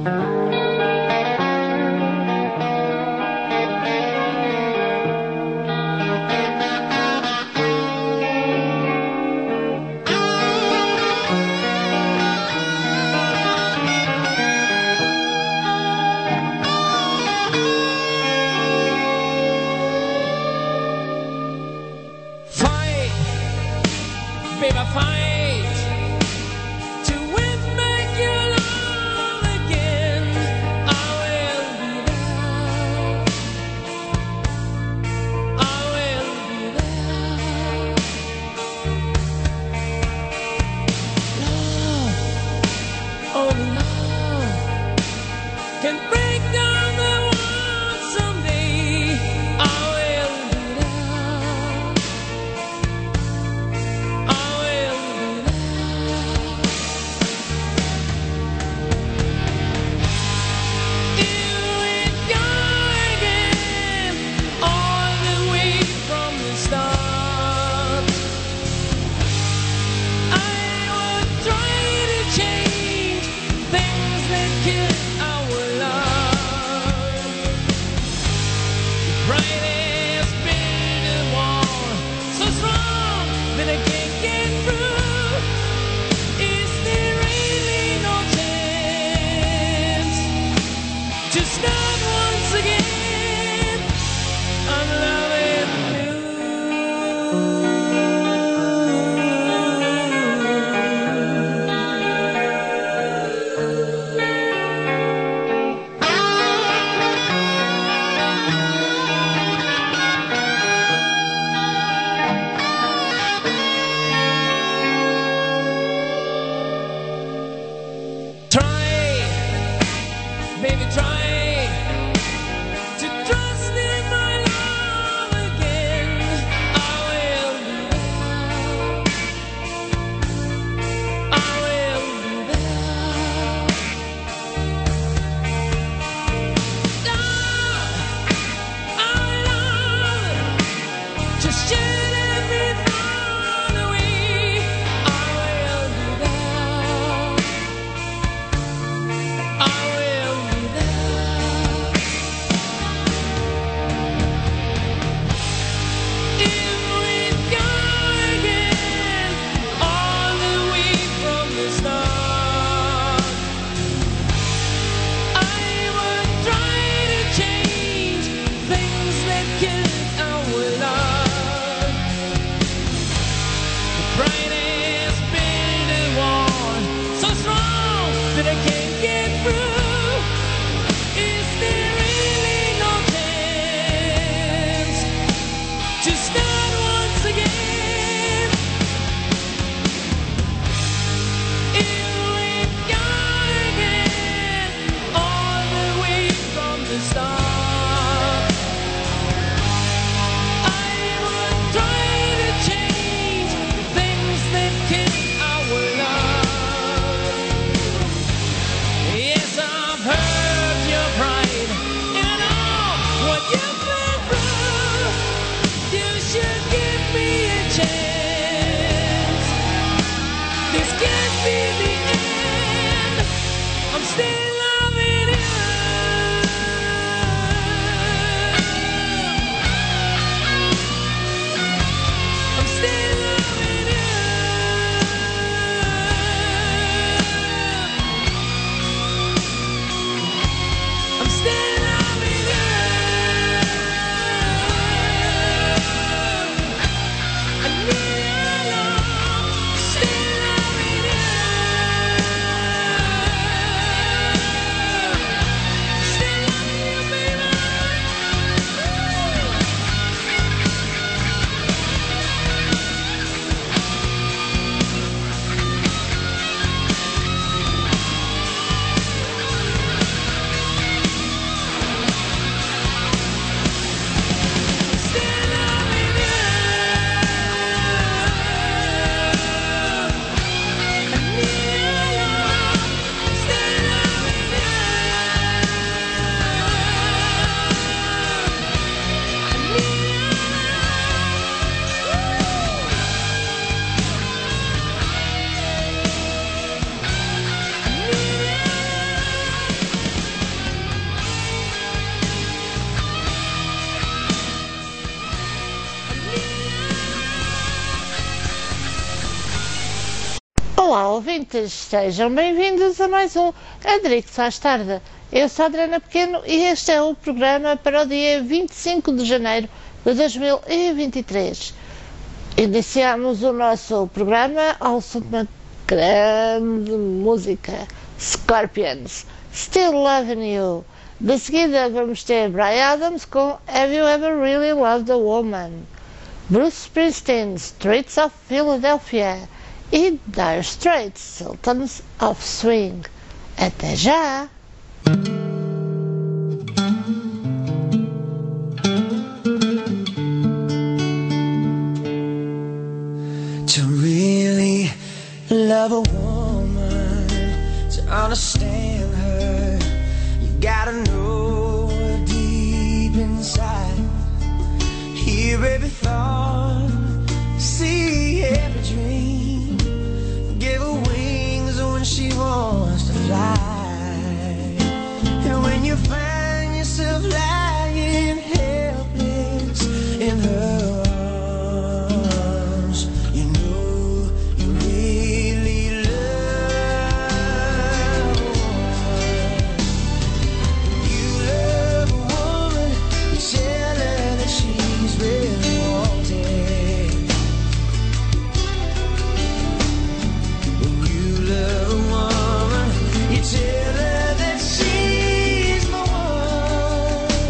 Baby, fight to win back your love again. I will be there. I will be there. Love, only love can break down the world someday. I will be there. Baby, try Olá, ouvintes, sejam bem-vindos a mais um Adricos às Tarde. Eu sou a Adriana Pequeno e este é o programa para o dia 25 de janeiro de 2023. Iniciamos o nosso programa ao som de uma grande música, Scorpions, Still Loving You. De seguida vamos ter Bryan Adams com Have You Ever Really Loved a Woman? Bruce Springsteen, Streets of Philadelphia e Dire Straits, Sultans of Swing. Até já! To really love a woman, to understand her, you gotta know her deep inside. Hear every thought, see every dream, give her wings when she wants to fly. And when you find yourself lying helpless in her arms, you know you really love a woman. You love a woman, you tell her that she's really wanted. When you love a woman, you tell her that she's the one.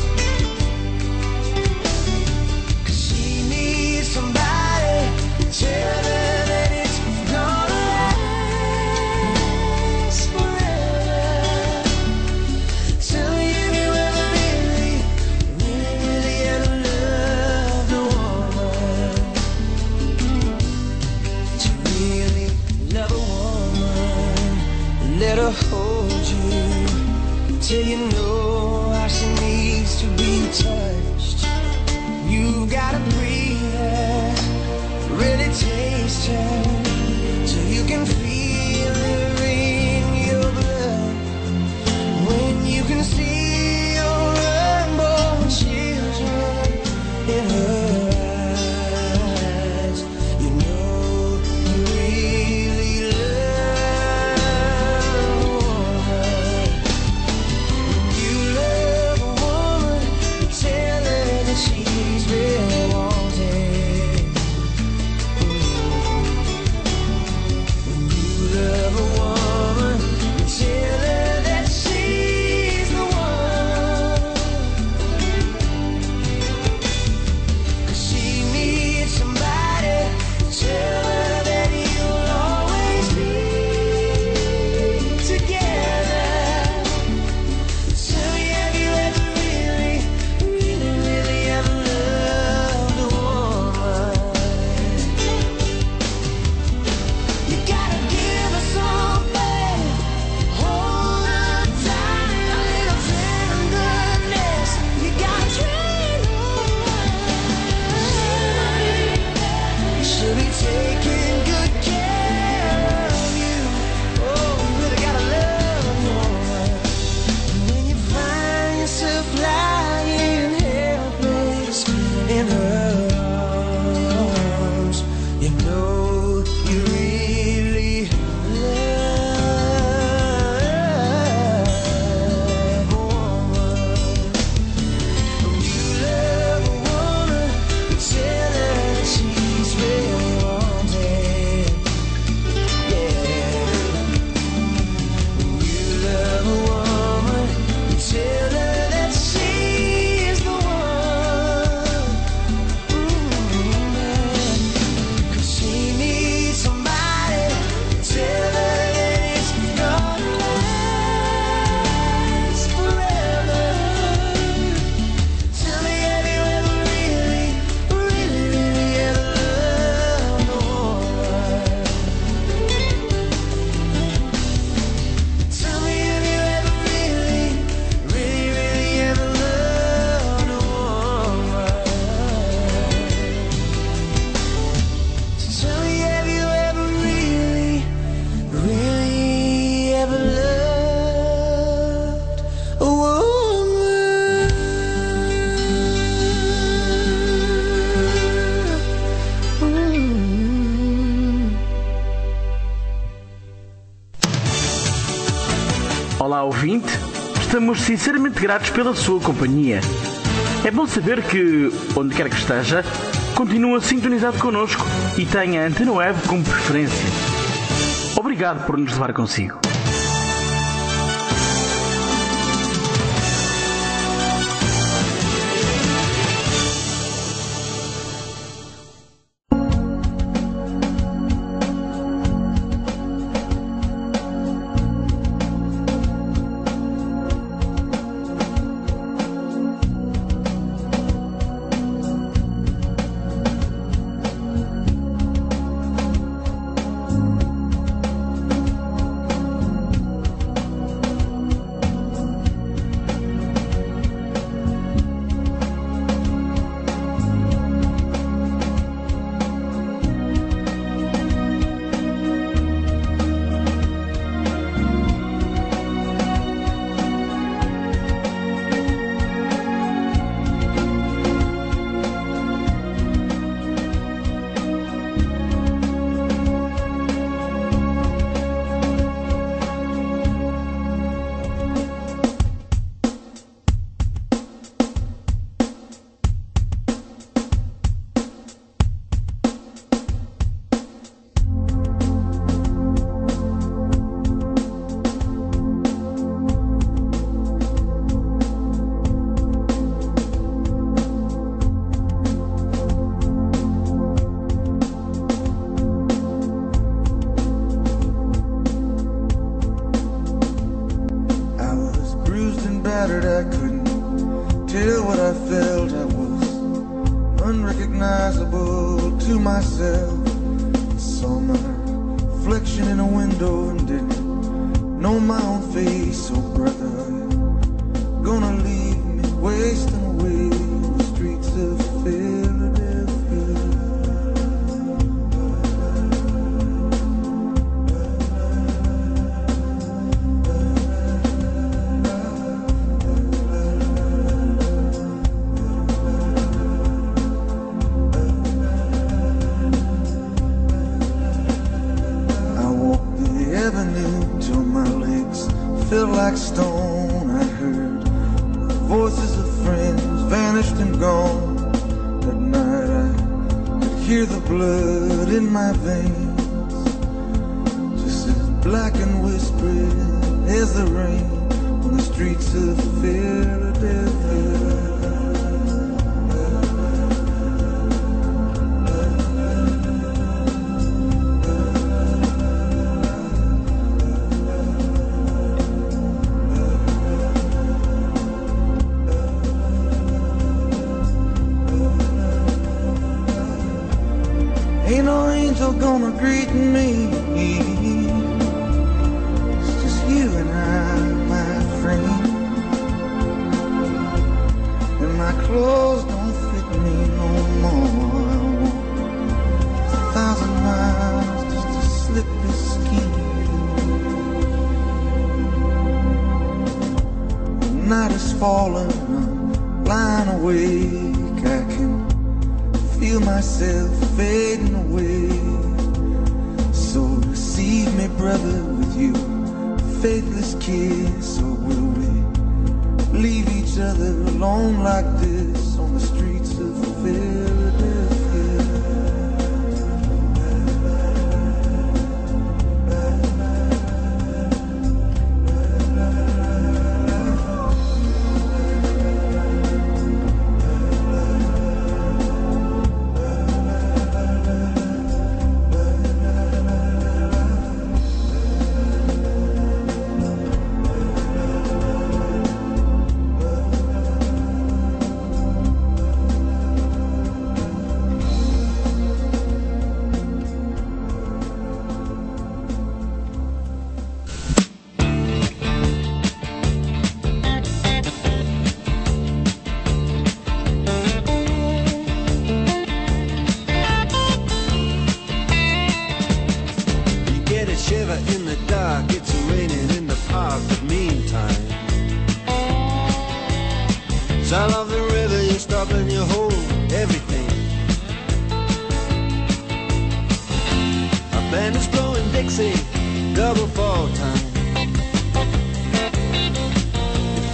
'Cause she needs somebody, tell her that it's gonna last forever. Tell me if you ever really, really ever loved a woman. To really love a woman, let her hold you till you know how she needs to be touched. You gotta breathe her, really taste her, so you can feel her in your blood. When you can see your unborn children in her eyes, you know you really love a woman. When you love a woman, you tell estamos sinceramente gratos pela sua companhia. É bom saber que, onde quer que esteja, continua sintonizado connosco e tenha a Antena Web como preferência. Obrigado por nos levar consigo. I couldn't tell what I felt. I was unrecognizable to myself. I saw my reflection in a window and didn't know my own face. So brother, you're gonna leave me wasting away on the streets of Philadelphia. Till my legs felt like stone. I heard the voices of friends vanished and gone. That night I could hear the blood in my veins, just as black and whispering as the rain on the streets of Philadelphia. Ain't no angel gonna greet me. It's just you and I, my friend. And my clothes don't fit me no more. I walk 1,000 miles just to slip this skin. The night is falling, I'm lying awake. I can feel myself fading away. So receive me, brother, with you faithless kiss. Or will we leave each other alone like this on the streets of Philadelphia? In the dark, it's raining in the park, but meantime, sound of the river, you stop and you hold everything. A band is blowing Dixie, double fall time. It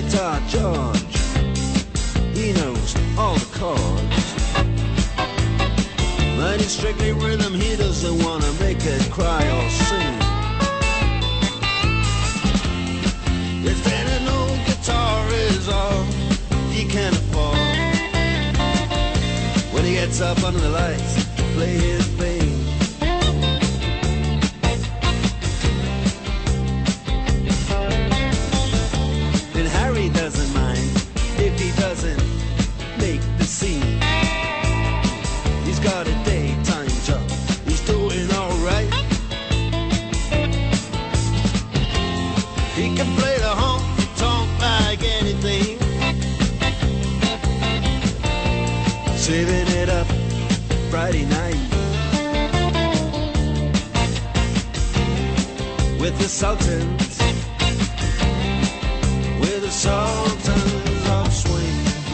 guitar George, he knows all the chords. But it's strictly rhythm, he doesn't wanna make it cry or sing. If then an old guitar is all he can afford, when he gets up under the lights to play his thing, then Harry doesn't mind if he doesn't make the scene. He's got a daytime job, he's doing alright. He can play the honky-tonk like anything, saving it up Friday night with the Sultans, with the Sultans of Swing.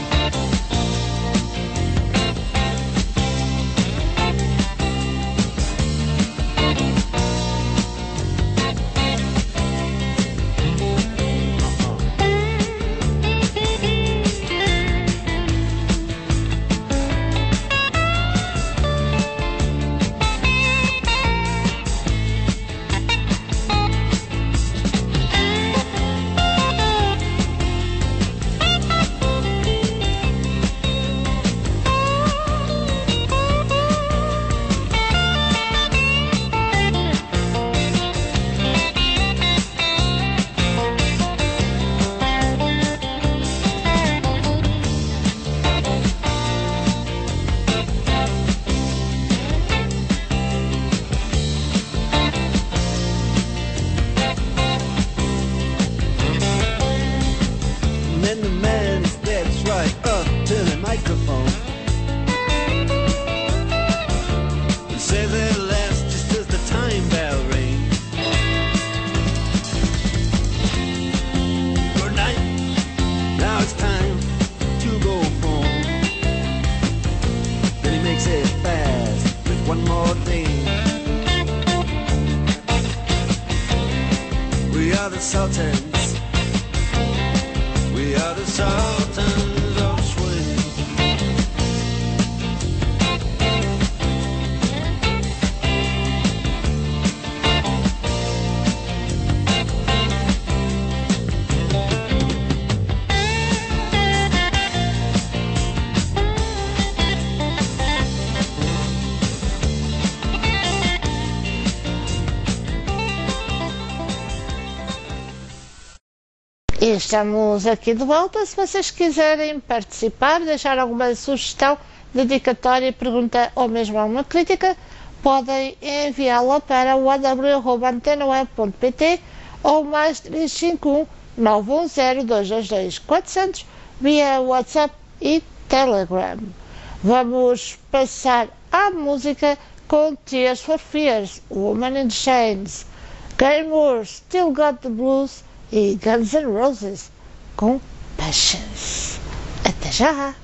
Sultans, we are the Sultans of Swing. E estamos aqui de volta. Se vocês quiserem participar, deixar alguma sugestão, dedicatória, pergunta ou mesmo alguma crítica, podem enviá-la para o aw@antenaweb.pt ou mais 351 910 222 400 via WhatsApp e Telegram. Vamos passar à música com Tears for Fears, Woman in Chains, Gary Moore, Still Got the Blues e Guns N' Roses com Patience. Até já!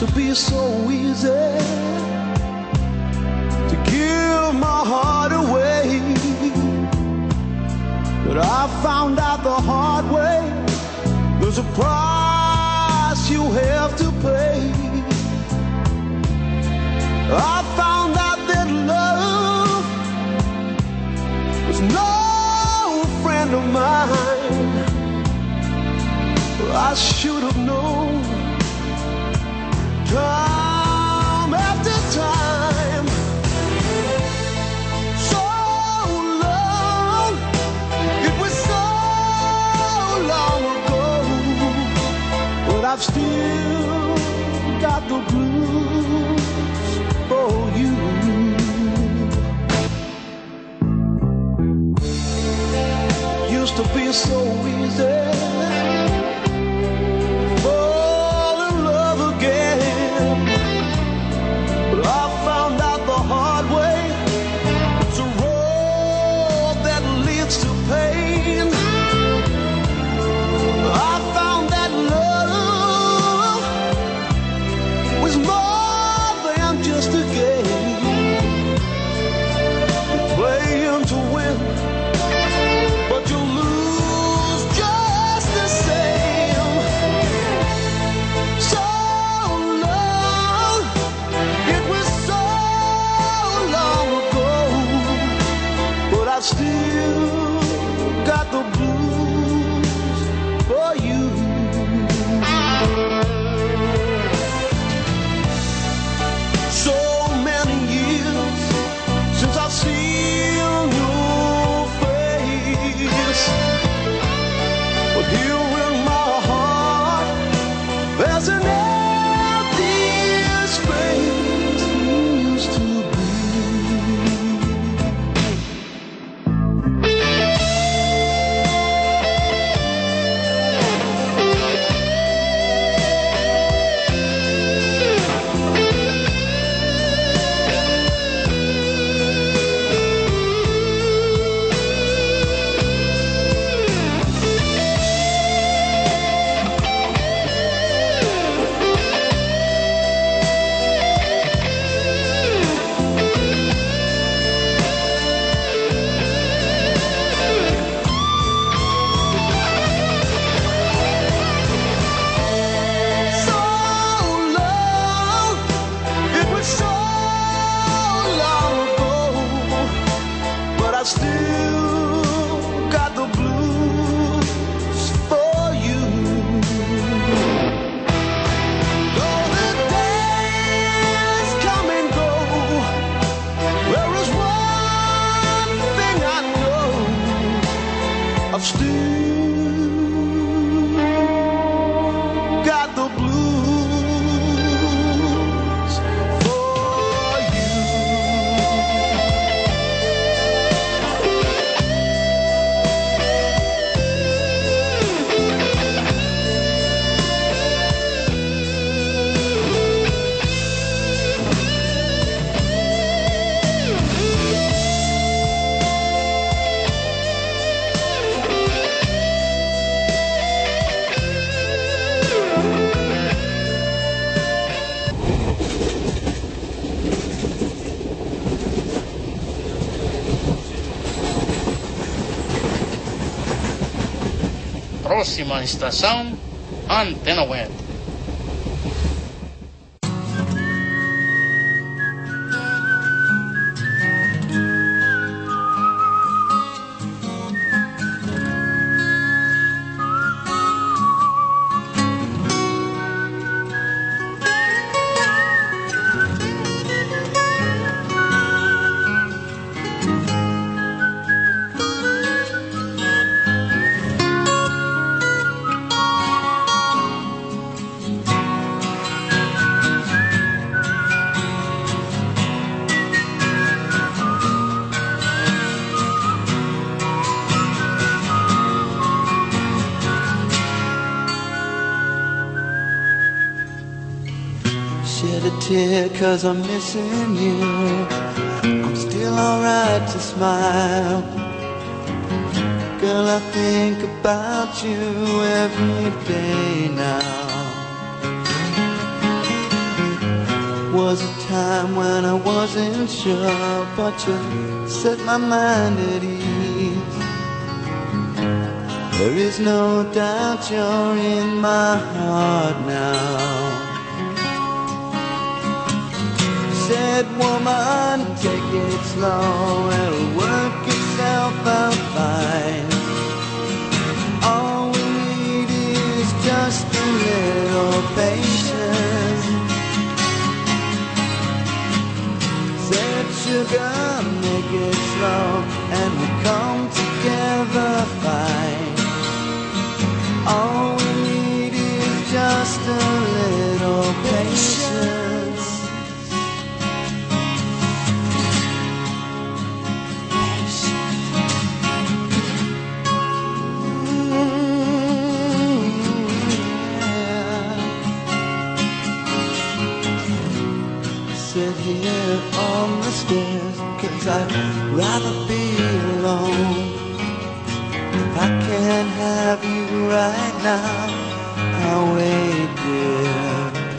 to be so easy to give my heart away, but I found out the hard way there's a price you have to pay. I found out that love was no friend of mine. I should have known time after time. So long, it was so long ago, but I've still got the blues for you. Used to be so easy fall in love again, but I found out the hard way it's a road that leads to pain. I found that love was more than just a game. You play him to win, but you lose just the same. So long, it was so long ago, but I still got the blues for you. So many years since I've seen your face, but here in my heart there's an empty space used to be. So long, it was so long ago, but I still got the blues for you. Though the days come and go, there is one thing I know, I've still got the blues for you. Próxima estação, Antena Web. Shed a tear 'cause I'm missing you. I'm still alright to smile. Girl, I think about you every day now. Was a time when I wasn't sure, but you set my mind at ease. There is no doubt you're in my heart now. Said, woman, take it slow, it'll work itself out fine. All we need is just a little patience. Said, sugar, make it slow, and we'll come together fine. All we need is just a little patience. Sit here on the stairs, 'cause I'd rather be alone. If I can't have you right now, I'll wait, dear.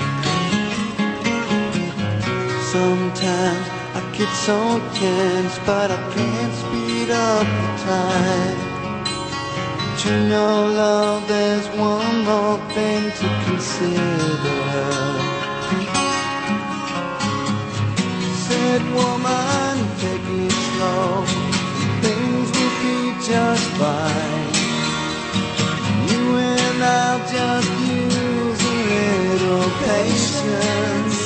Sometimes I get so tense, but I can't speed up the time. But you know, love, there's one more thing to consider. Said, woman, take it slow, things will be just fine. You and I'll just use a little patience.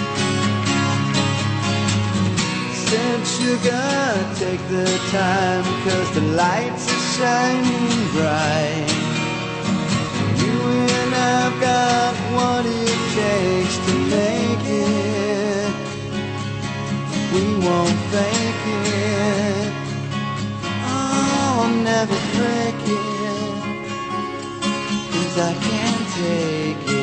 Said, sugar, take the time, 'cause the lights are shining bright. You and I've got what it takes to make it. We won't fake it. Oh, I'll never break it, 'cause I can't take it.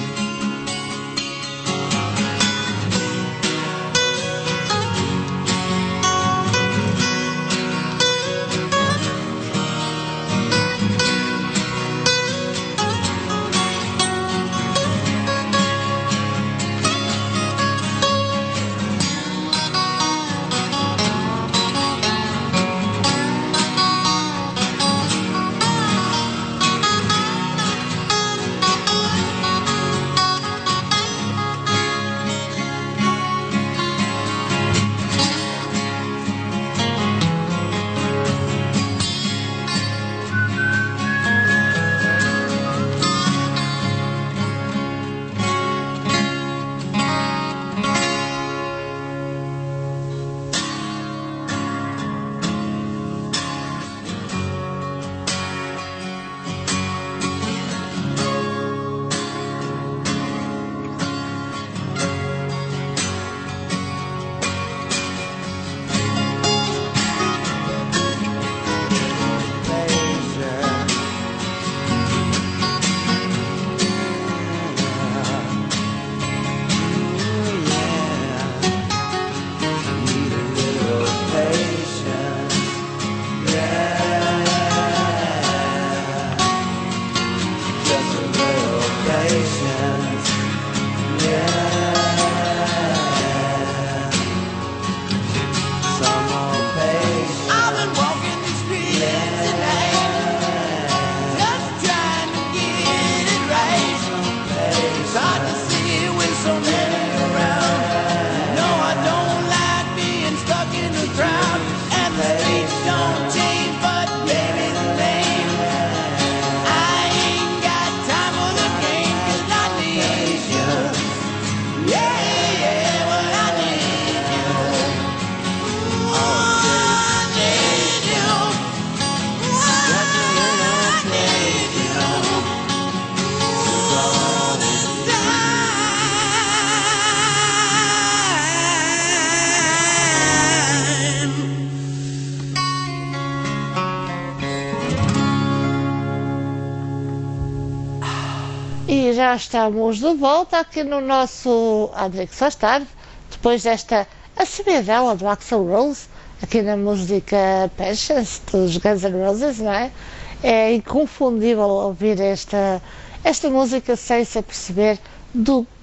E já estamos de volta aqui no nosso Adric Faz Tarde, depois desta acebedela do Axl Rose, aqui na música Patience dos Guns N' Roses, não é? É inconfundível ouvir esta música sem se aperceber do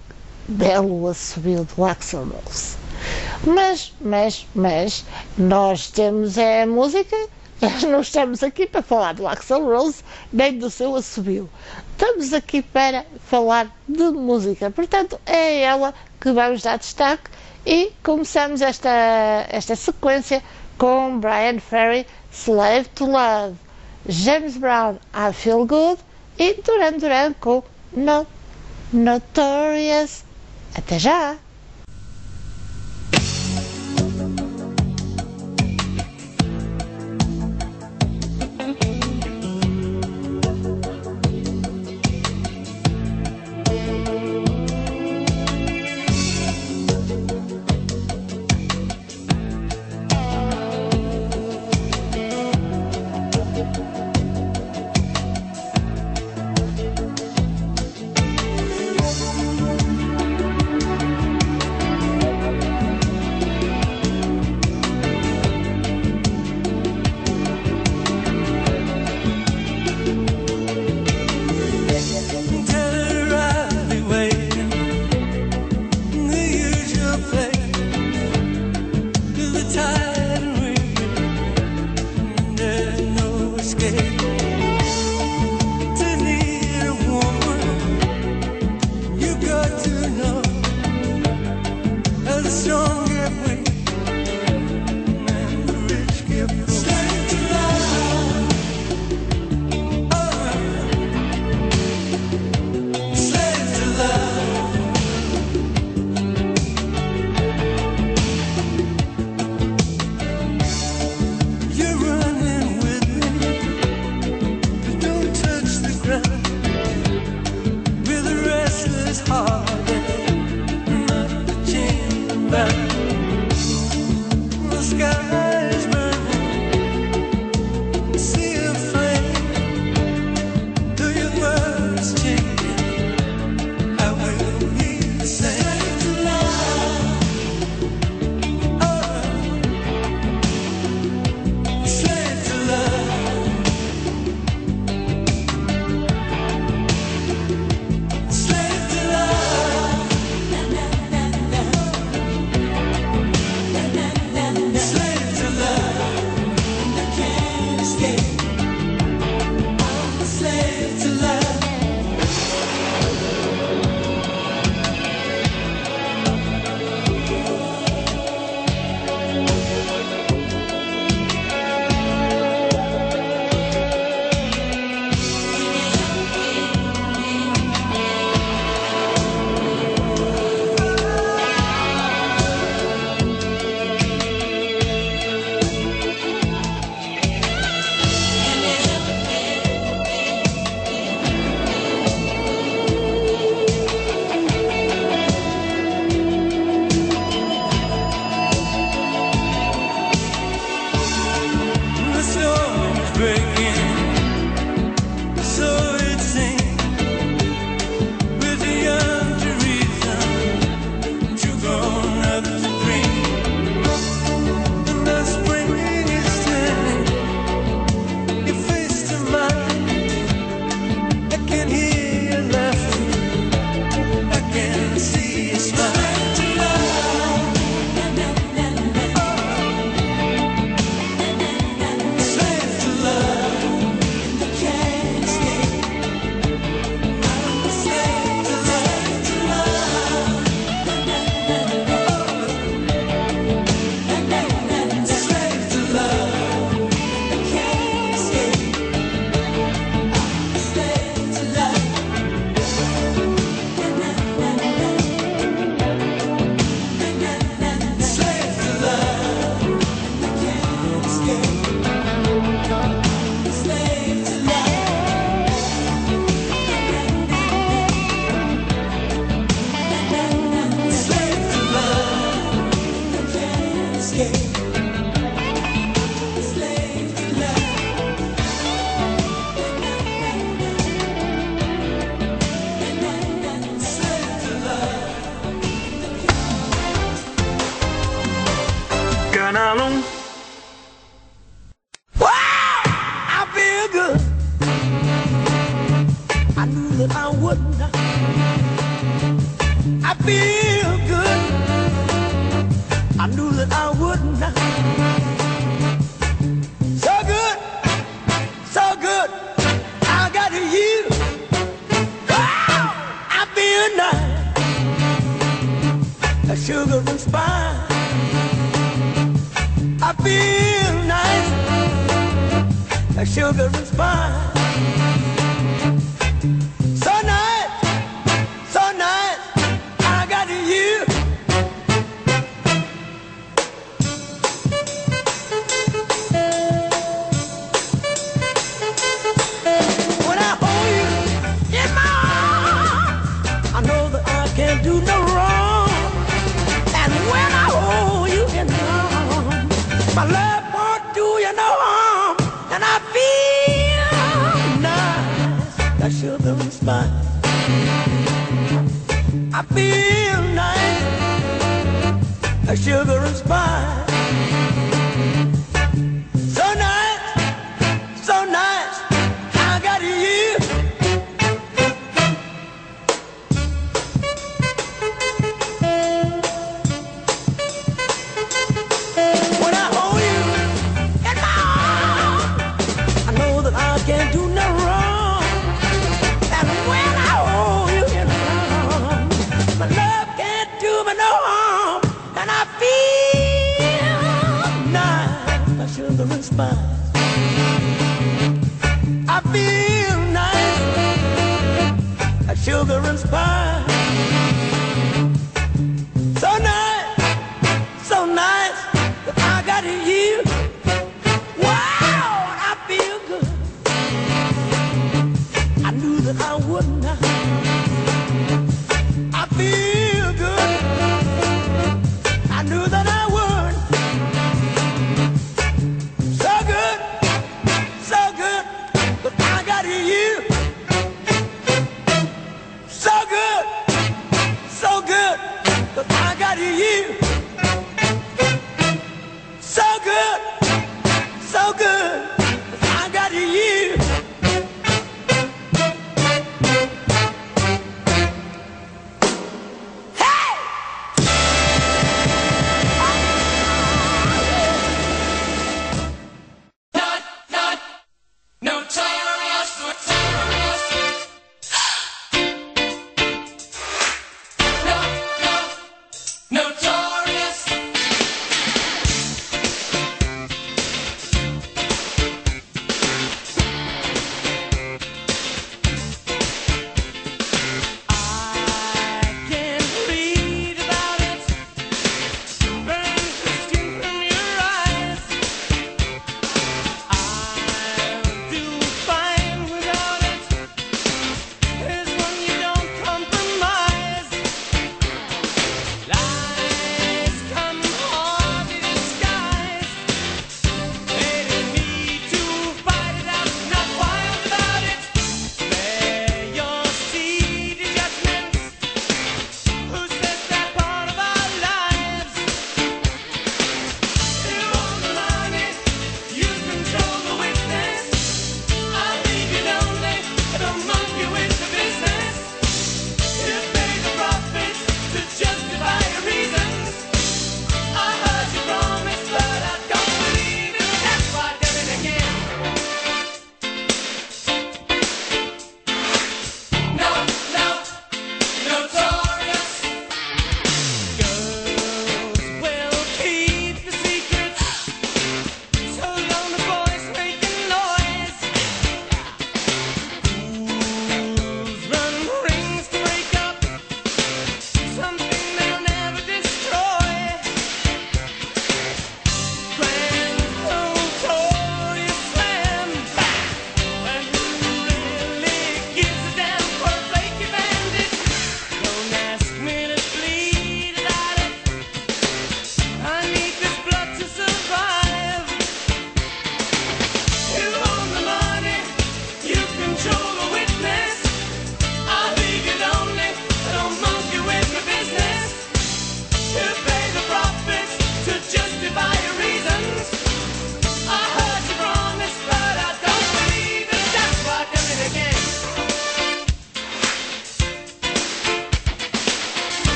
belo assobio do Axl Rose. Mas, nós temos a música, não estamos aqui para falar do Axl Rose, nem do seu assobio. Estamos aqui para falar de música, portanto é ela que vamos dar destaque e começamos esta sequência com Bryan Ferry, Slave to Love, James Brown, I Feel Good e Duran Duran com Notorious. Até já! Slave to love. feel good. I knew that I would not. So good, so good. I got you. Wow, I feel nice. A sugar and spice. I feel nice. A sugar and spice. So nice, so nice. I got you. When I hold you in my arms, I know that I can't do no wrong. And when I hold you in my arms, my love won't do you no harm. And I feel nice, that sugar and spice. I feel nice, that sugar and spice. So nice, so nice, I got you. When I hold you in my arms, I know that I can't do no wrong. And when I hold you in my arms, my love can't do me no harm. And I feel nice, my sugar and spice. I feel nice, a sugar and spice. So nice, so nice, that I got you. Wow, I feel good. I knew that I would not. I feel good. I knew that I would. So good.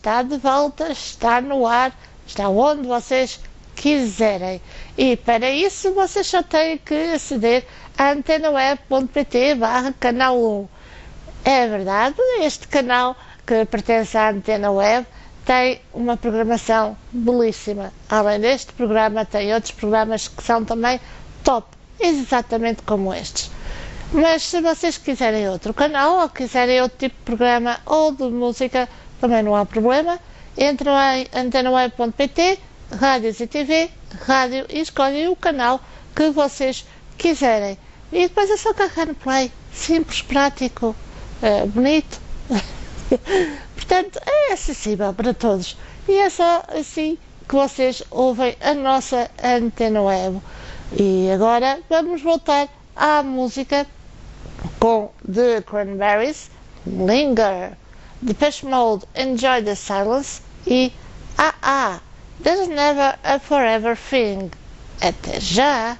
está de volta, está no ar, está onde vocês quiserem. E para isso vocês só têm que aceder a antenaweb.pt/canal 1. É verdade, este canal que pertence à Antena Web tem uma programação belíssima. Além deste programa, tem outros programas que são também top, exatamente como estes. Mas se vocês quiserem outro canal, ou quiserem outro tipo de programa ou de música, também não há problema. Entram em antenaweb.pt, rádios e TV, rádio, e escolhem o canal que vocês quiserem. E depois é só carregar no play. Simples, prático, bonito. Portanto, é acessível para todos. E é só assim que vocês ouvem a nossa Antena Web. E agora vamos voltar à música com The Cranberries, Linger, Depeche Mode, Enjoy the Silence e There's Never a Forever Thing. Até já!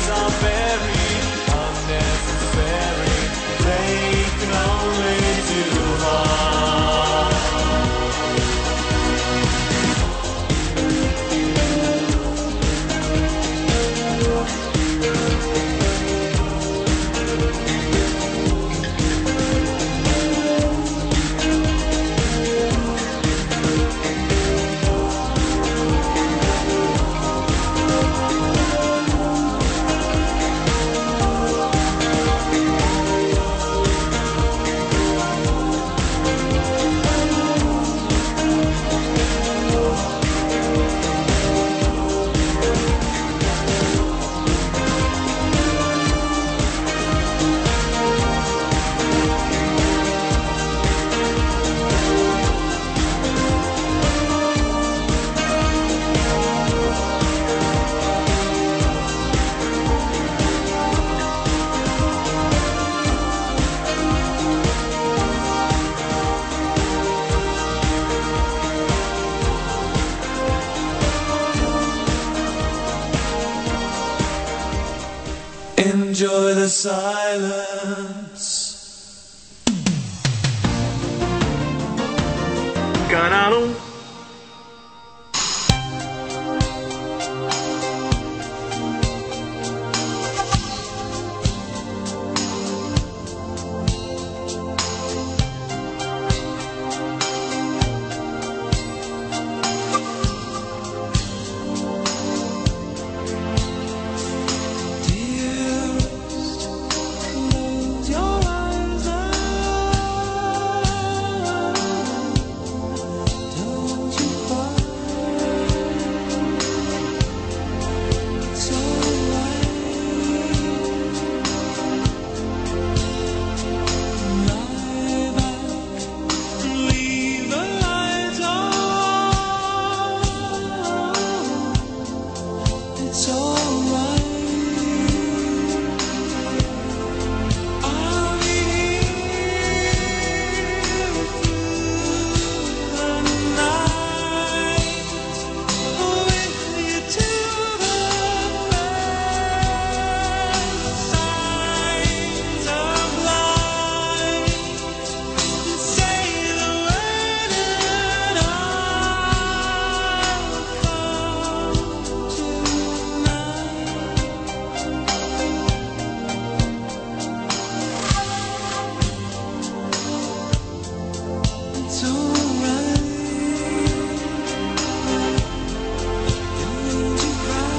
words are very unnecessary, taken only to heart. Enjoy the silence. Canal 1. Close your eyes now. Don't you cry. It's alright. Lie back and leave the lights on. It's alright. I'll be here through the night with you till the first signs of light. Say the word and I'll come tonight. It's alright. Don't you cry.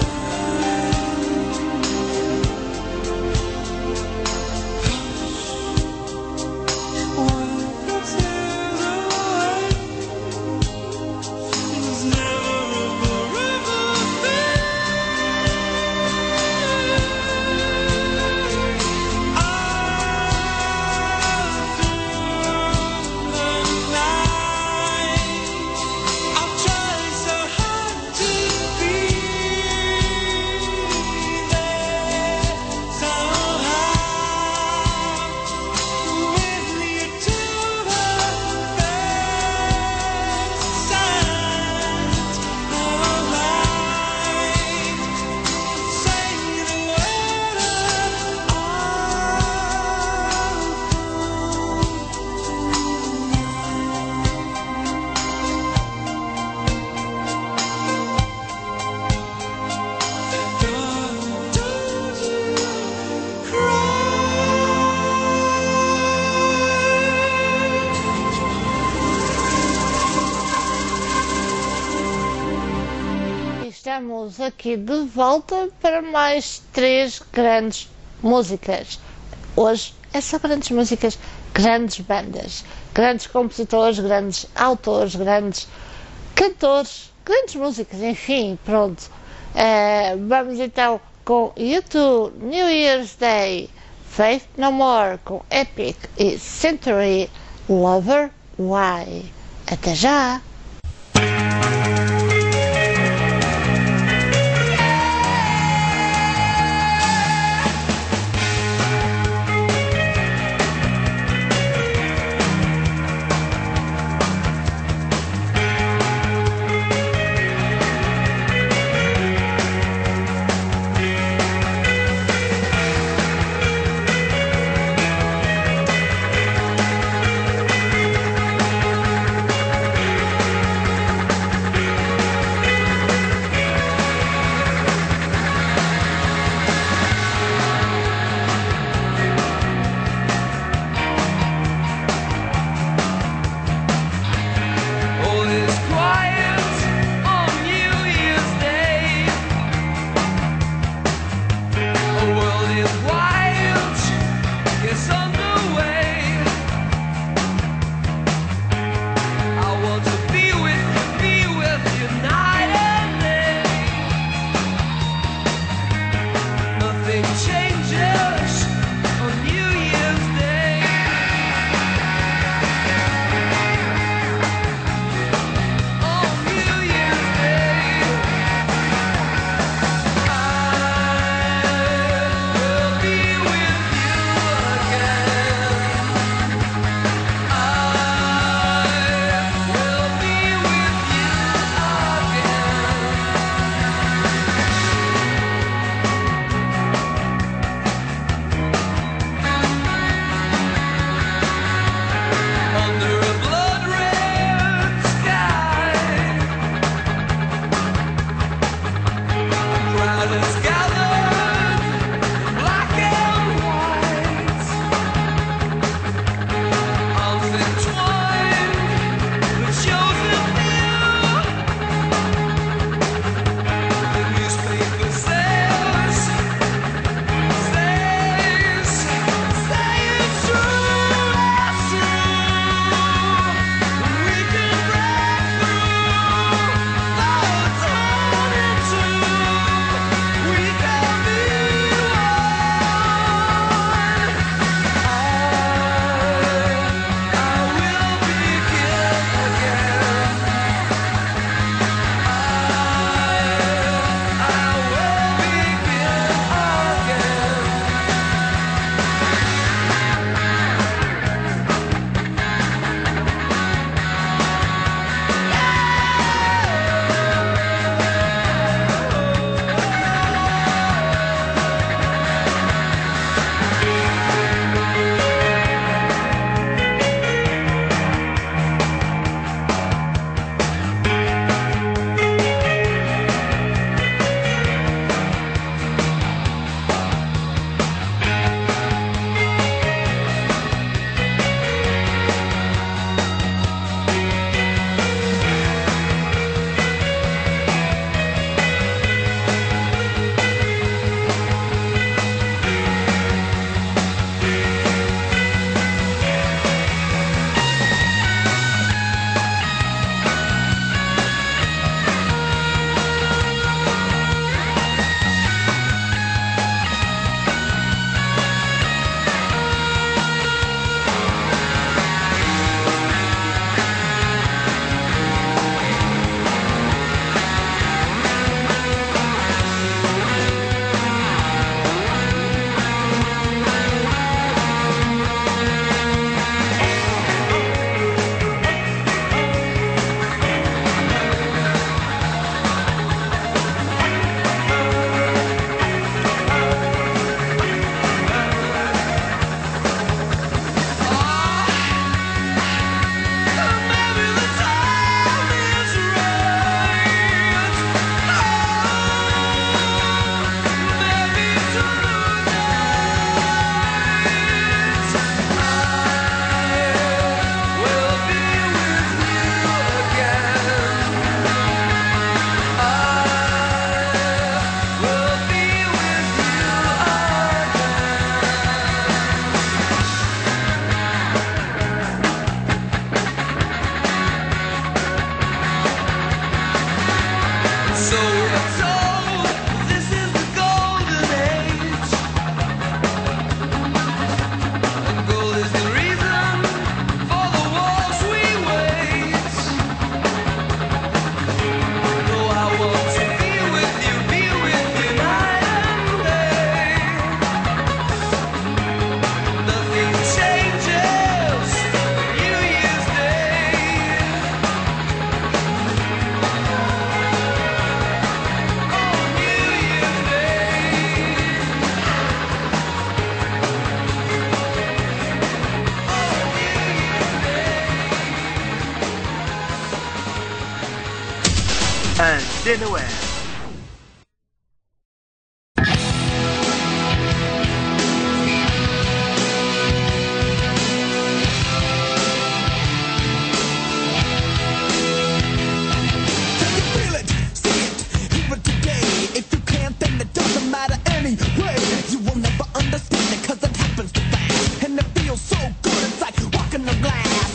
Wipe the tears away. There's never a forever thing. I've tried so hard to be there somehow with you till the first signs of light. Say the word and don't you Estamos aqui de volta para mais 3 grandes músicas. Hoje é só grandes músicas, grandes bandas, grandes compositores, grandes autores, grandes cantores, grandes músicas, enfim, pronto. Vamos então com U2, New Year's Day, Faith No More com Epic e Century, Lover Why. Até já! Antena Web.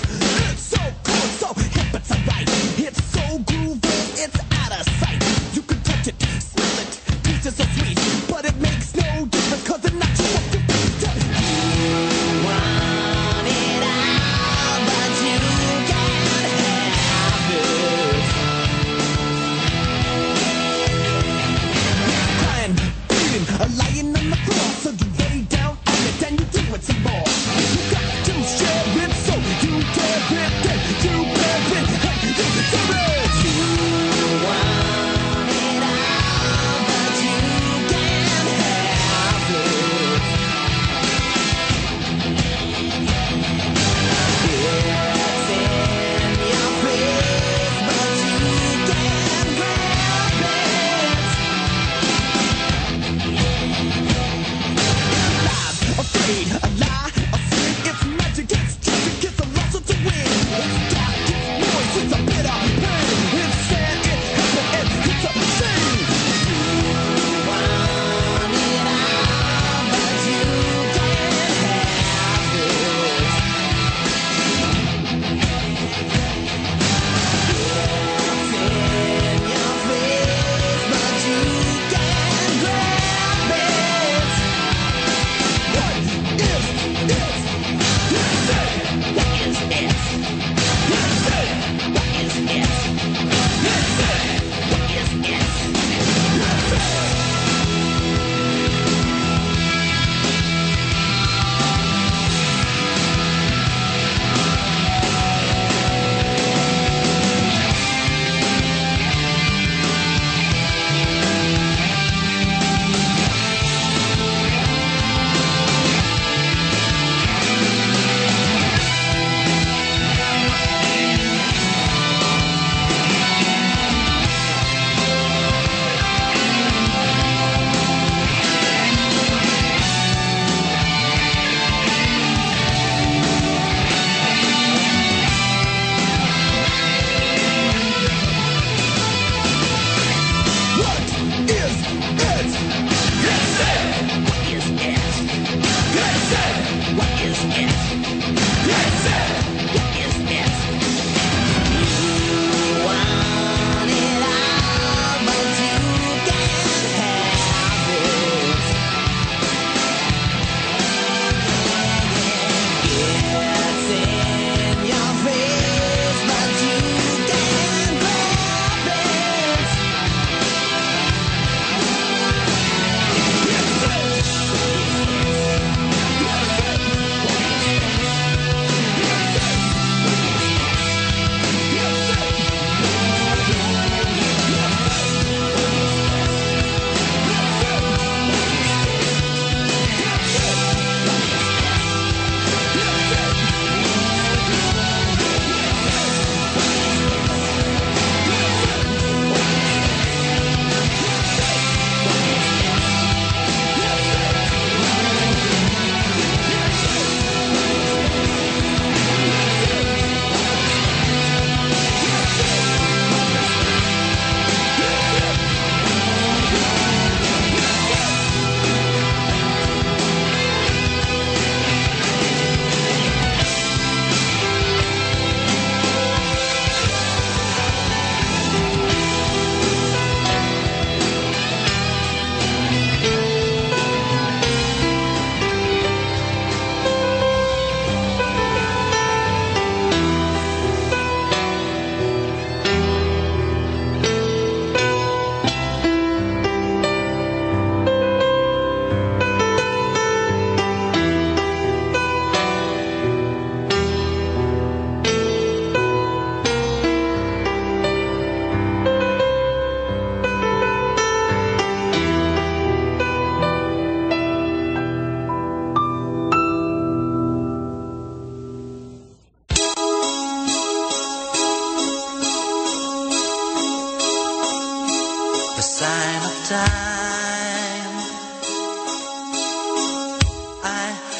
You could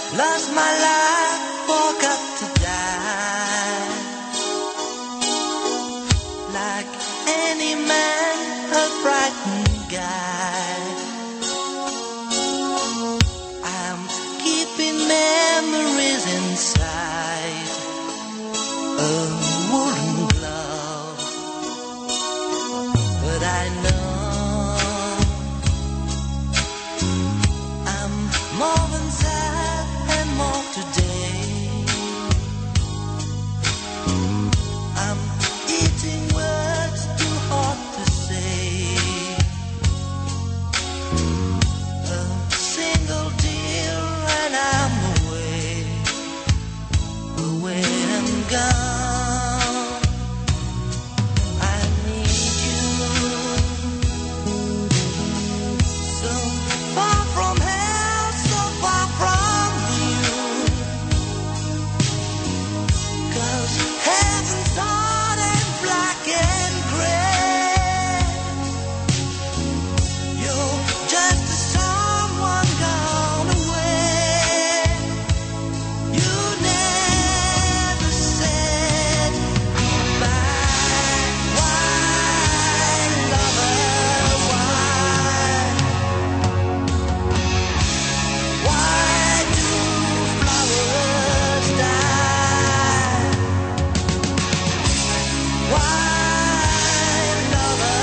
lost my life, woke up to die. Like any man, a frightened guy. I'm keeping memories inside a woolen glove, but I know I'm more than sad and more today. I'm eating words too hard to say. A single tear and I'm away and gone. I need you, so far from hell, so far from you. 'Cause heaven's hard and black and gray. You're just someone gone away. You never said goodbye. Why, lover, why? Why do flowers die? Why, lover,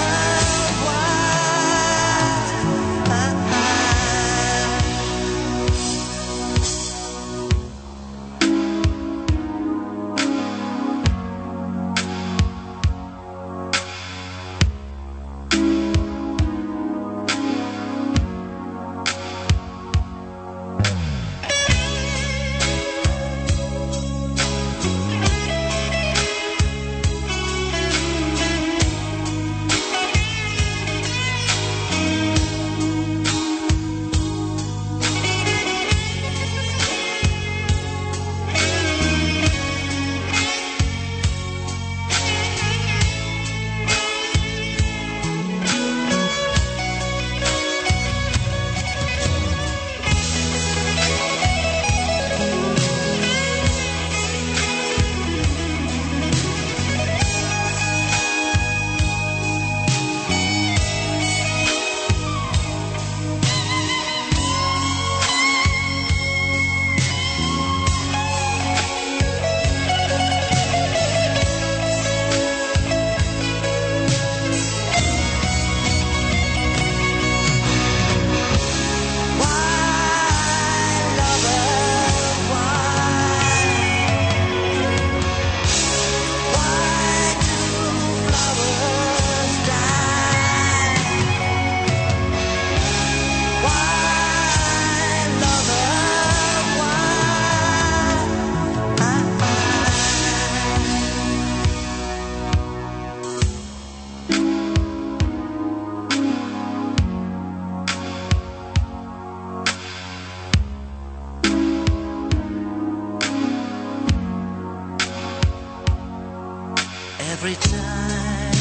every time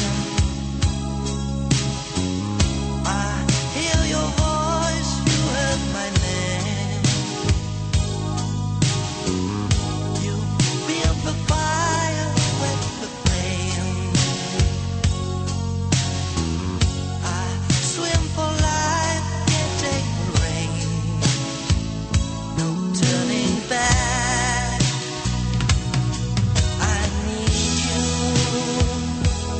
I hear your voice, you heard my name. You build the fire with the flame. I swim for life, can't take the rain. No turning back. I need you.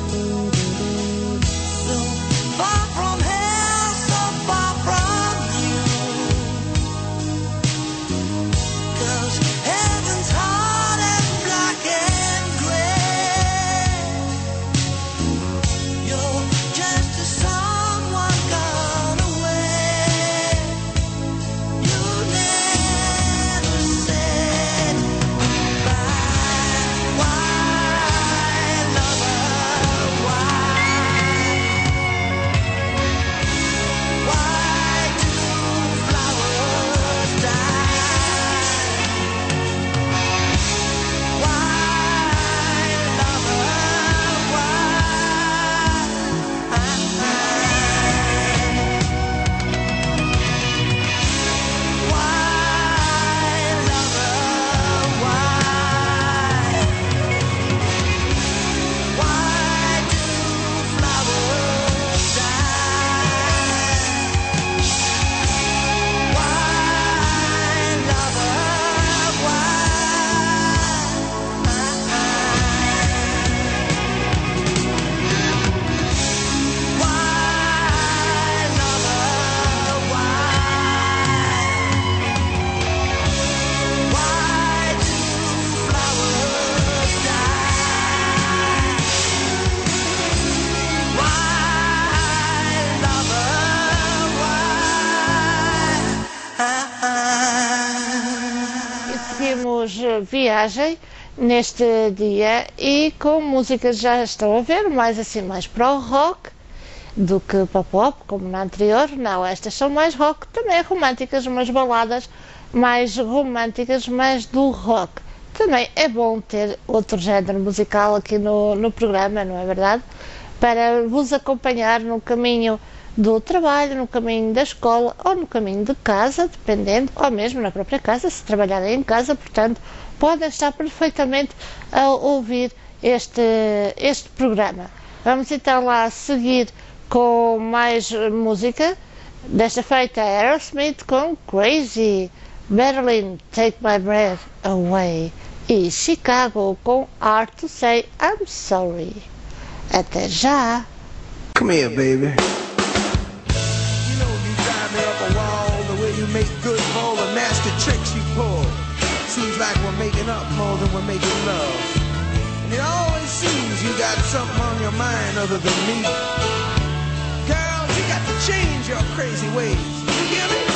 fazemos viagem neste dia e com músicas, já estão a ver, mais assim, mais para o rock do que para pop, como na anterior. Não, estas são mais rock, também românticas, umas baladas mais românticas, mas do rock. Também é bom ter outro género musical aqui no programa, não é verdade? Para vos acompanhar no caminho do trabalho, no caminho da escola ou no caminho de casa, dependendo, ou mesmo na própria casa, se trabalharem em casa, portanto, podem estar perfeitamente a ouvir este programa. Vamos então lá seguir com mais música, desta feita Aerosmith com Crazy, Berlin, Take My Breath Away e Chicago com Hard to Say I'm Sorry. Até já! Come here, baby. You know you drive me up a wall the way you make good for all the nasty tricks you pull. Seems like we're making up more than we're making love. And it always seems you got something on your mind other than me. Girl, you got to change your crazy ways. You hear me?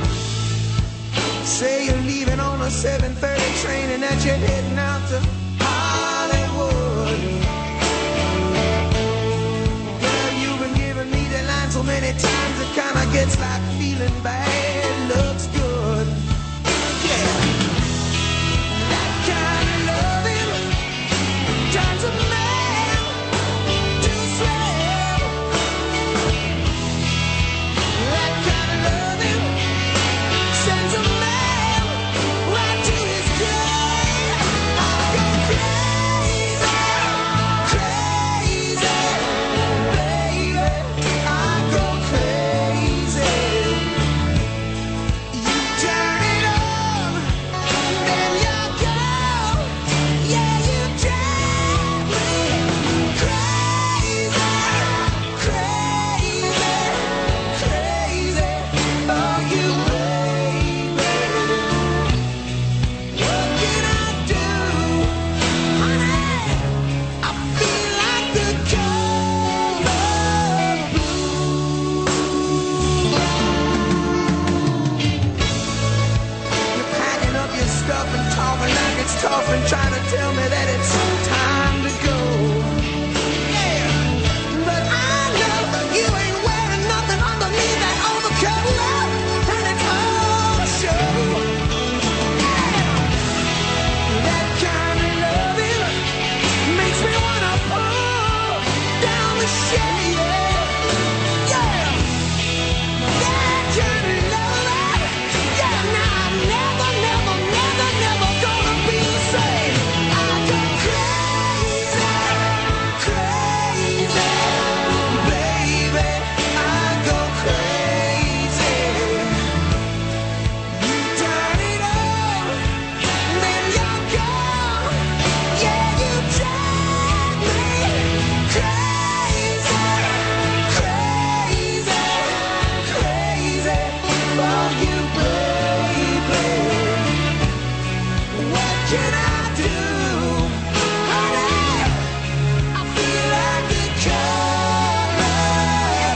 Say you're leaving on a 7:30 train and that you're heading out to Hollywood. Girl, you've been giving me the line so many times it kinda gets like feeling bad looks good. Yeah. That kind of loving turns a man to slave. That kind of loving sends a man right to his grave. I go crazy, crazy, baby. I go crazy. You turn it on, then you go. Yeah, you drive me crazy, crazy, crazy. Oh, you baby. What can I do, honey? I feel like the color blue. You're packing up your stuff and talking like it's tough and trying to tell me that it's time to go. Yeah, but I know you ain't wearing nothing underneath that overcoat, love, and it's all show. Yeah, that kind of loving makes me wanna pull down the shade. Yeah, that kind of loving. Yeah, now I'm never, never, never, never gonna be the same. I go crazy, crazy, baby. I go crazy. You turn it on, then you're gone. Yeah, you drive me crazy, crazy, crazy for you, baby. What can I do, honey? I feel like the color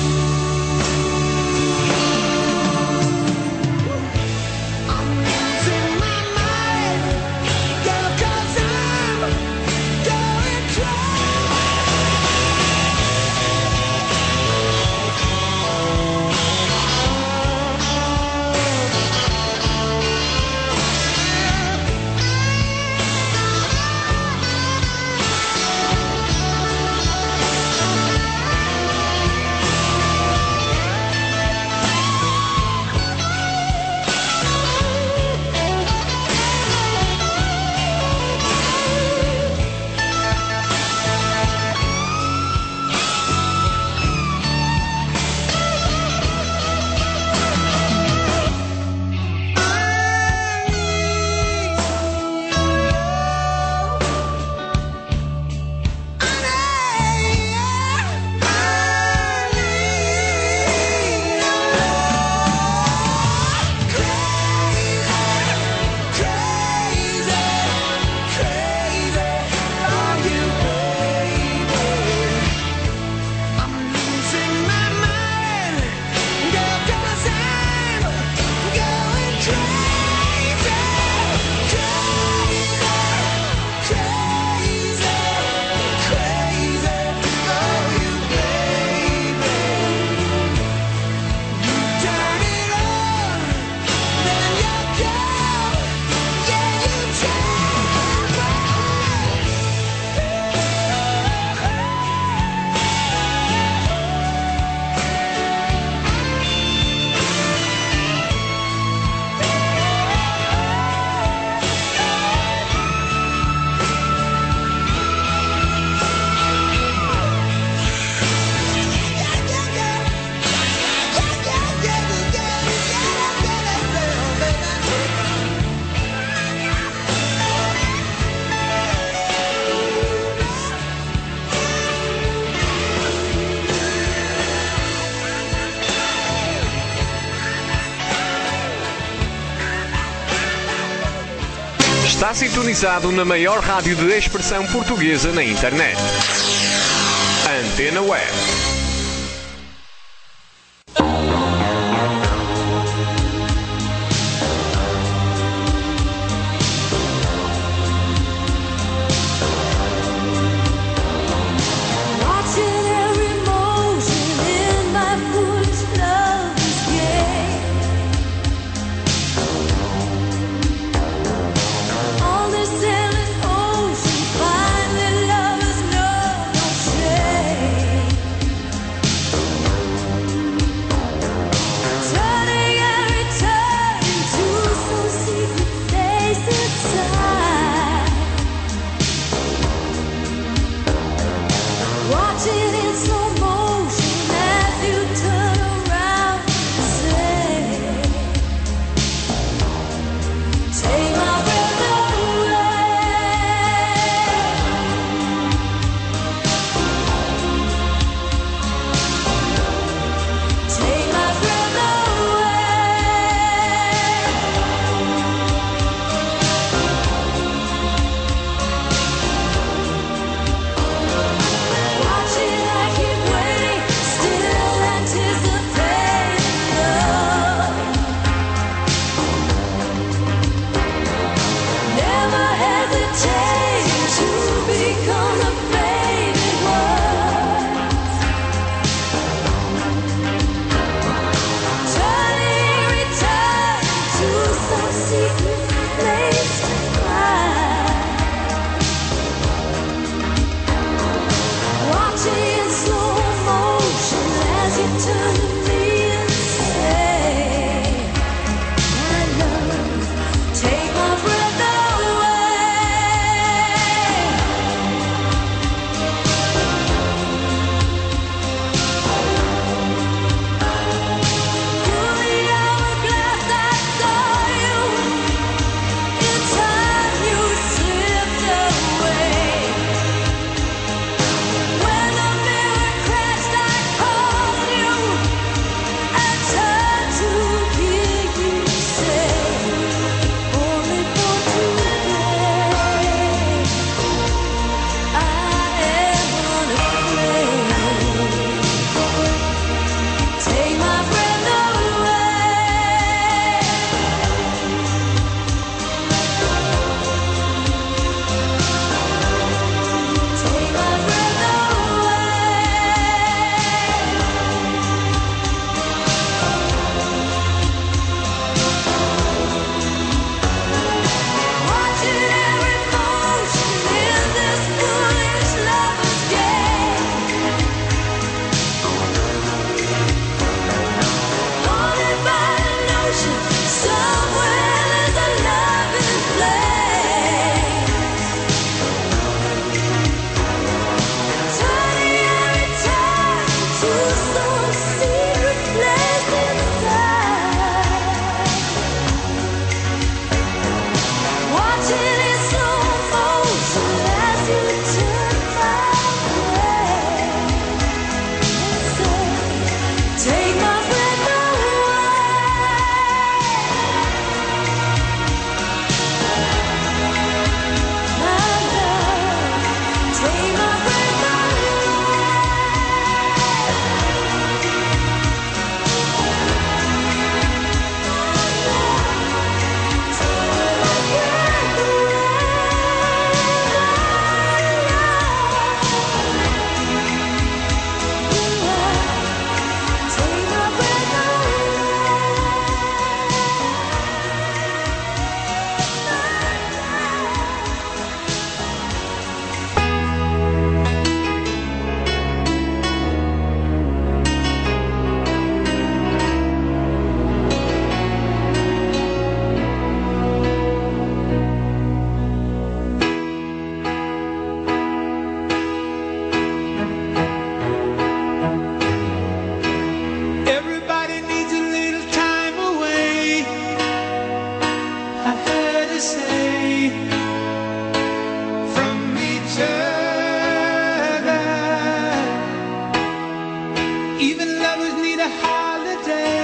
blue. I'm losing my mind, girl, 'cause I'm going crazy. Está sintonizado na maior rádio de expressão portuguesa na internet. Antena Web.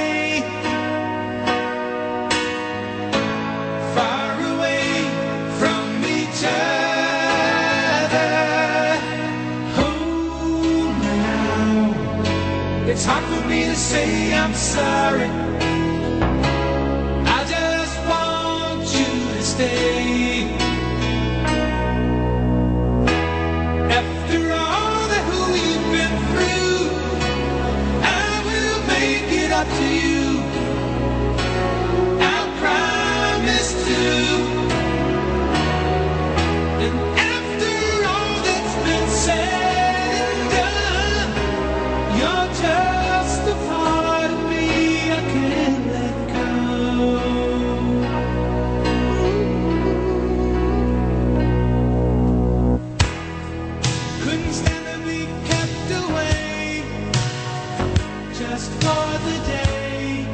Far away from me to say I'm sorry. I just want you to stay. After all that we've been through, I will make it up to you. I promise to. And after all that's been said and done, you're just a part of me I can't let go. Couldn't stand to be kept away just for the day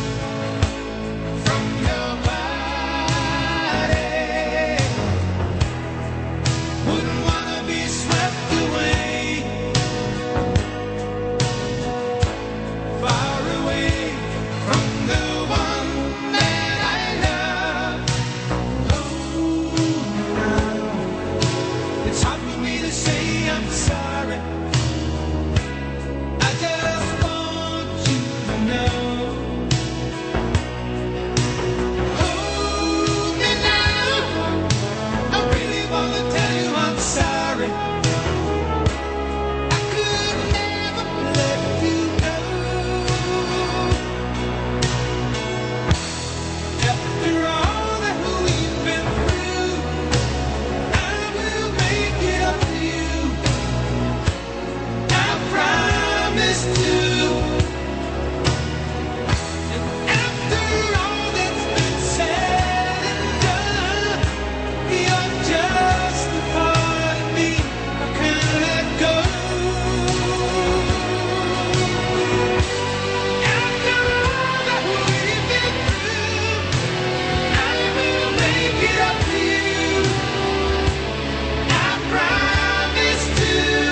from your body. Wouldn't wanna be swept away, far away from the one that I love. Oh, now it's hard for me to say I'm sorry. I just want you to know. Hold me now. I really wanna tell you I'm sorry. I could never let you go. After all that we've been through, I will make it up to you. I promise to. And after all that's been said and done, you're just a part of me I can't let go. After all that we've been through, I will make it up to you. I promise to.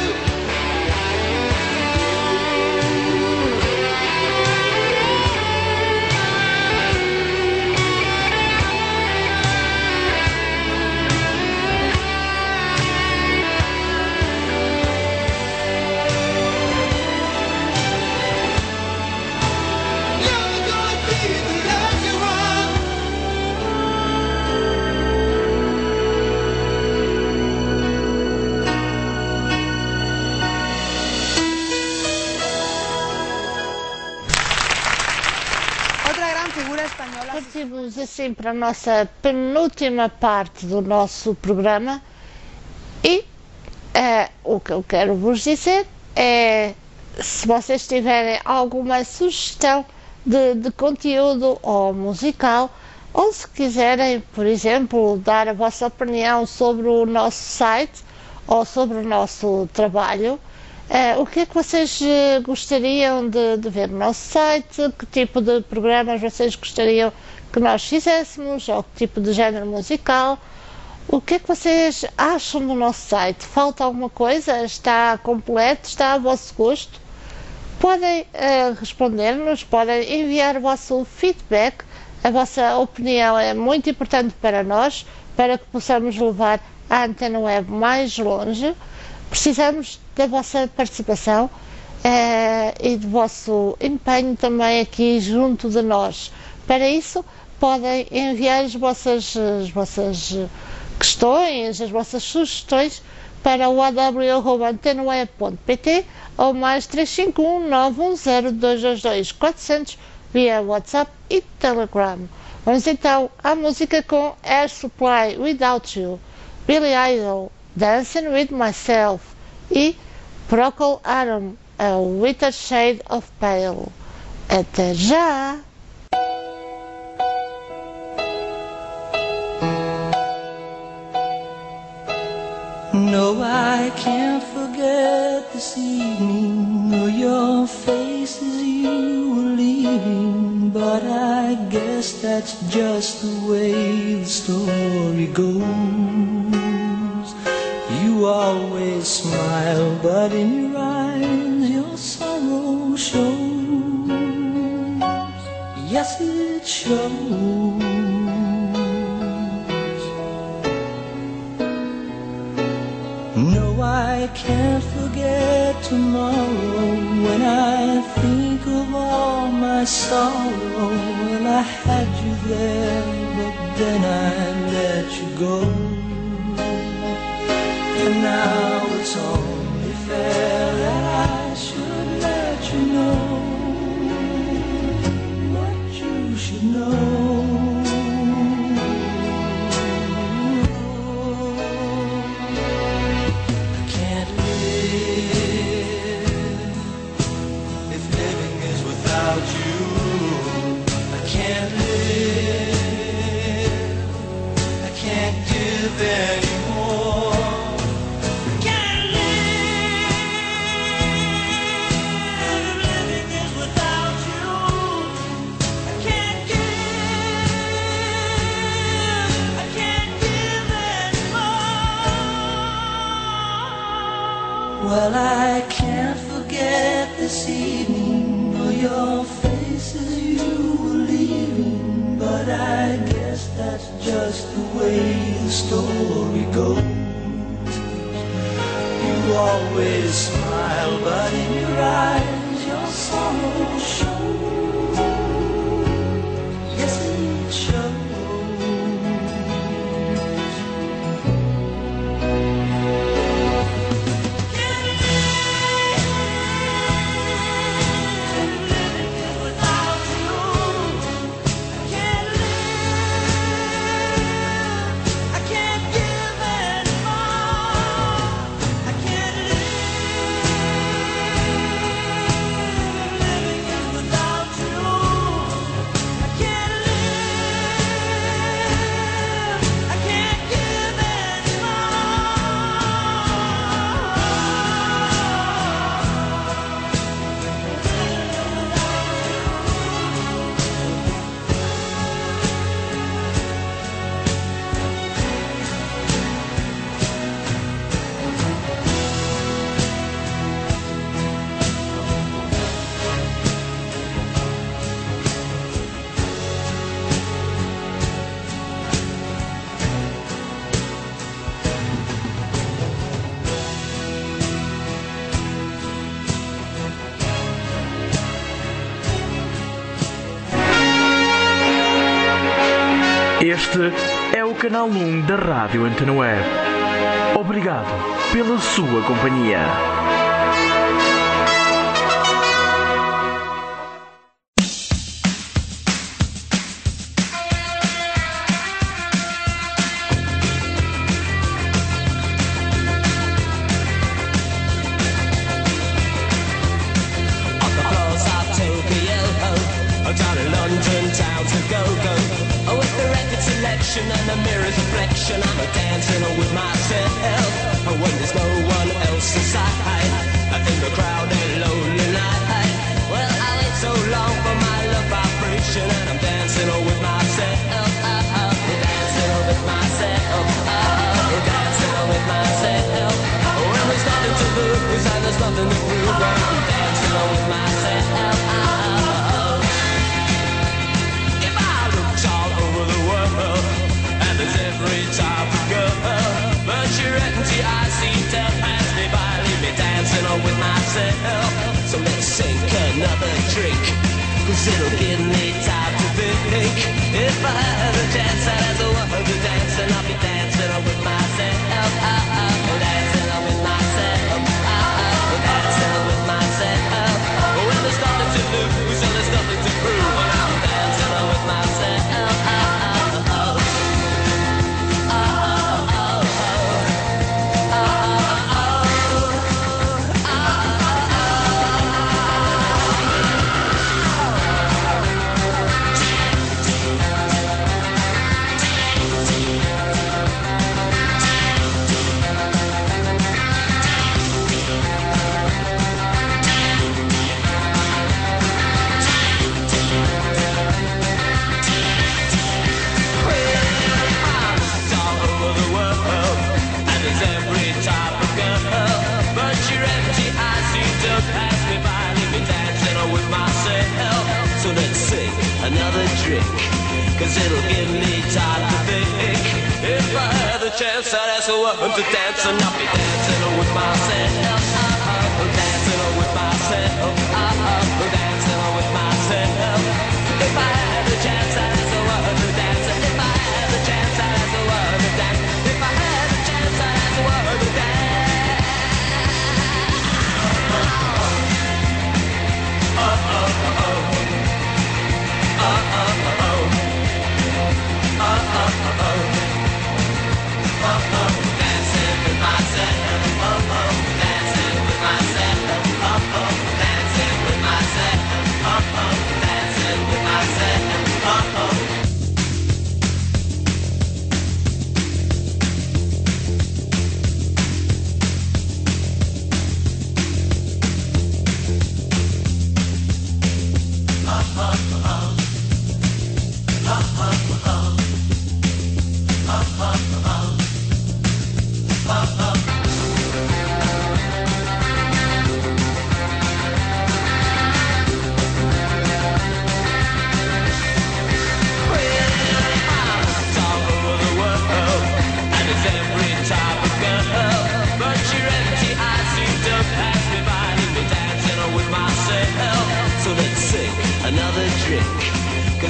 You're gonna be the lucky one. Outra gran figura espanhola. Partimos assim para a nossa penúltima parte do nosso programa e o que eu quero vos dizer é, se vocês tiverem alguma sugestão de conteúdo ou musical, ou se quiserem, por exemplo, dar a vossa opinião sobre o nosso site ou sobre o nosso trabalho, o que é que vocês gostariam de ver no nosso site? Que tipo de programas vocês gostariam que nós fizéssemos? Ou que tipo de género musical? O que é que vocês acham do nosso site? Falta alguma coisa? Está completo? Está a vosso gosto? Podem responder-nos, podem enviar o vosso feedback. A vossa opinião é muito importante para nós, para que possamos levar a Antena Web mais longe. Precisamos da vossa participação e do vosso empenho também aqui junto de nós. Para isso, podem enviar as vossas questões, as vossas sugestões para o aw@antenaweb.pt ou mais 351 910 222 400 via WhatsApp e Telegram. Vamos então à música com Air Supply, Without You, Billy Idol, Dancing With Myself e Procol Harum, A With a Shade of Pale. Até já! No, I can't forget this evening or your face as you were leaving, but I guess that's just the way the story goes. You always smile, but in your eyes your sorrow shows. Yes, it shows. No, I can't forget tomorrow when I think of my sorrow when I had you there, but then I let you go. And now it's only fair that I should let you know what you should know. Well, I can't forget this evening or your face as you were leaving, but I guess that's just the way the story goes. You always smile, but in your eyes your sorrow shows. Yes, it shows. Este é o canal 1 da Rádio Antena Web. Obrigado pela sua companhia. And the mirror's reflection, I'm dancing with myself. And when there's no one else inside, in the crowded lonely night, well, I wait so long for my love vibration, and I'm dancing with myself. Dancing with myself. Dancing with myself. When there's nothing to lose and there's nothing to prove, I'm dancing with myself. If I looked all over the world, there's every type of girl, but your empty eyes seem to pass me by, leave me dancing on with myself. So let's sink another drink, cause it'll give me time to think. If I had a chance, I'd have the one to dance, and I'll be dancing on with myself. Dancing on with myself. Dancing on with myself. When there's nothing to lose and there's nothing to prove, and I'm dancing on with myself. Another drink, cause it'll give me time to think. If I had the chance, I'd ask a woman to dance, and I'll be dancing with myself. Dancing with myself. Dancing with myself.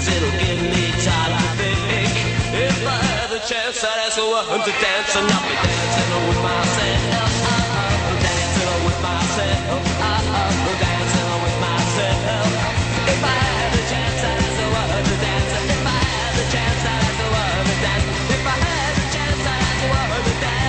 cause it'll give me time to think. If I had the chance, I'd ask the one to dance, and I'll be dancing with myself. Dancing with myself. Dancing with myself. If I had the chance, I'd ask the one to dance. If I had the chance, I'd ask the one to dance. If I had the chance, I'd ask the one to dance.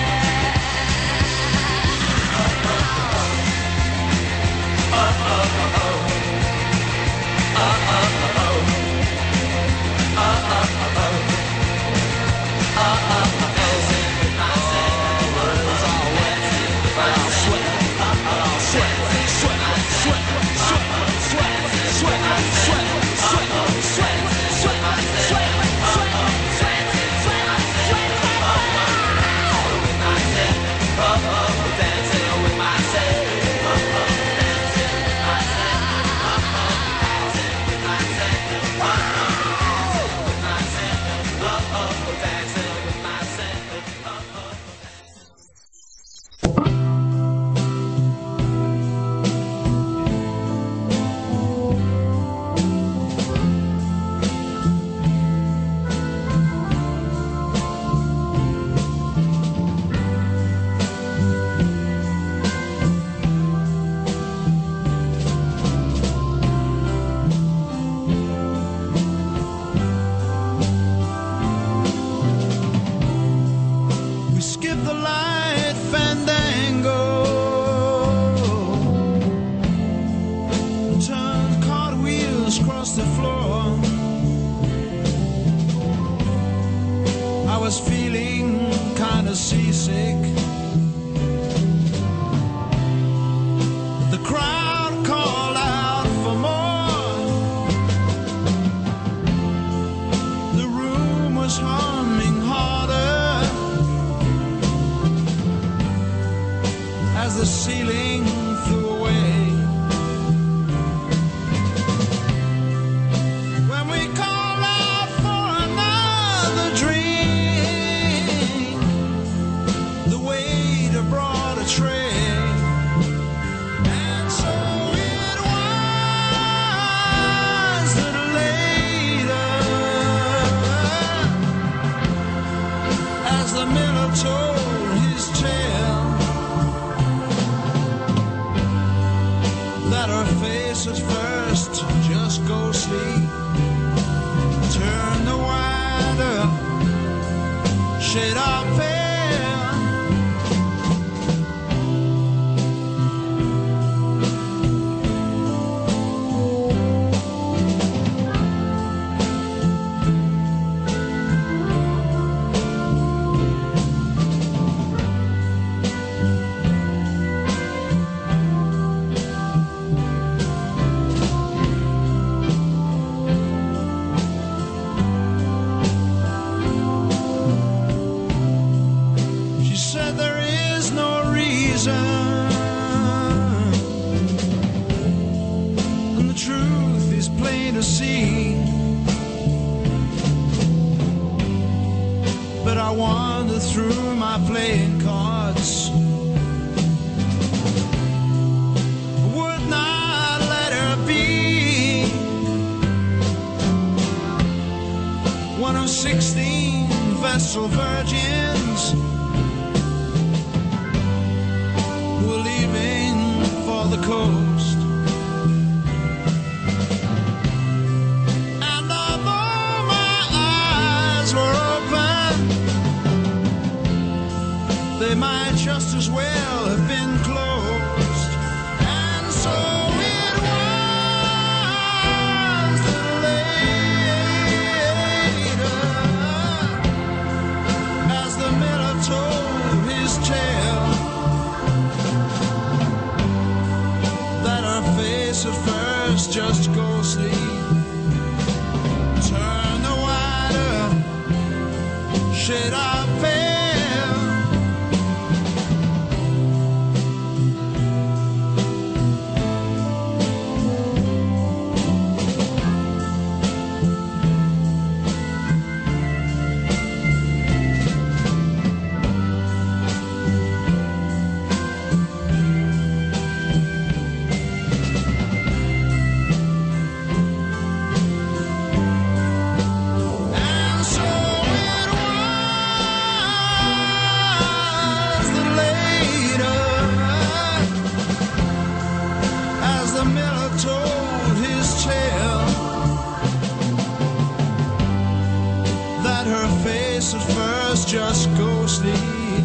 first just go sleep.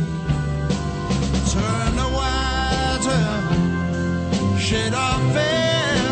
Turn the water, shade off fair.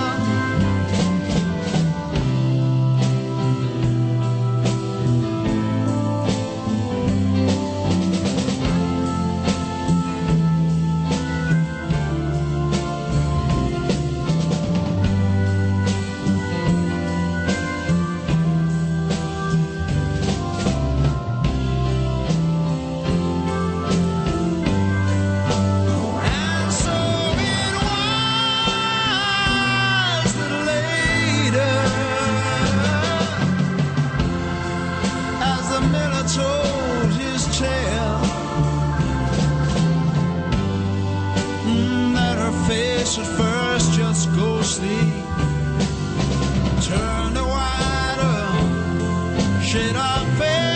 At first just go sleep. Turn the water, shade off fair.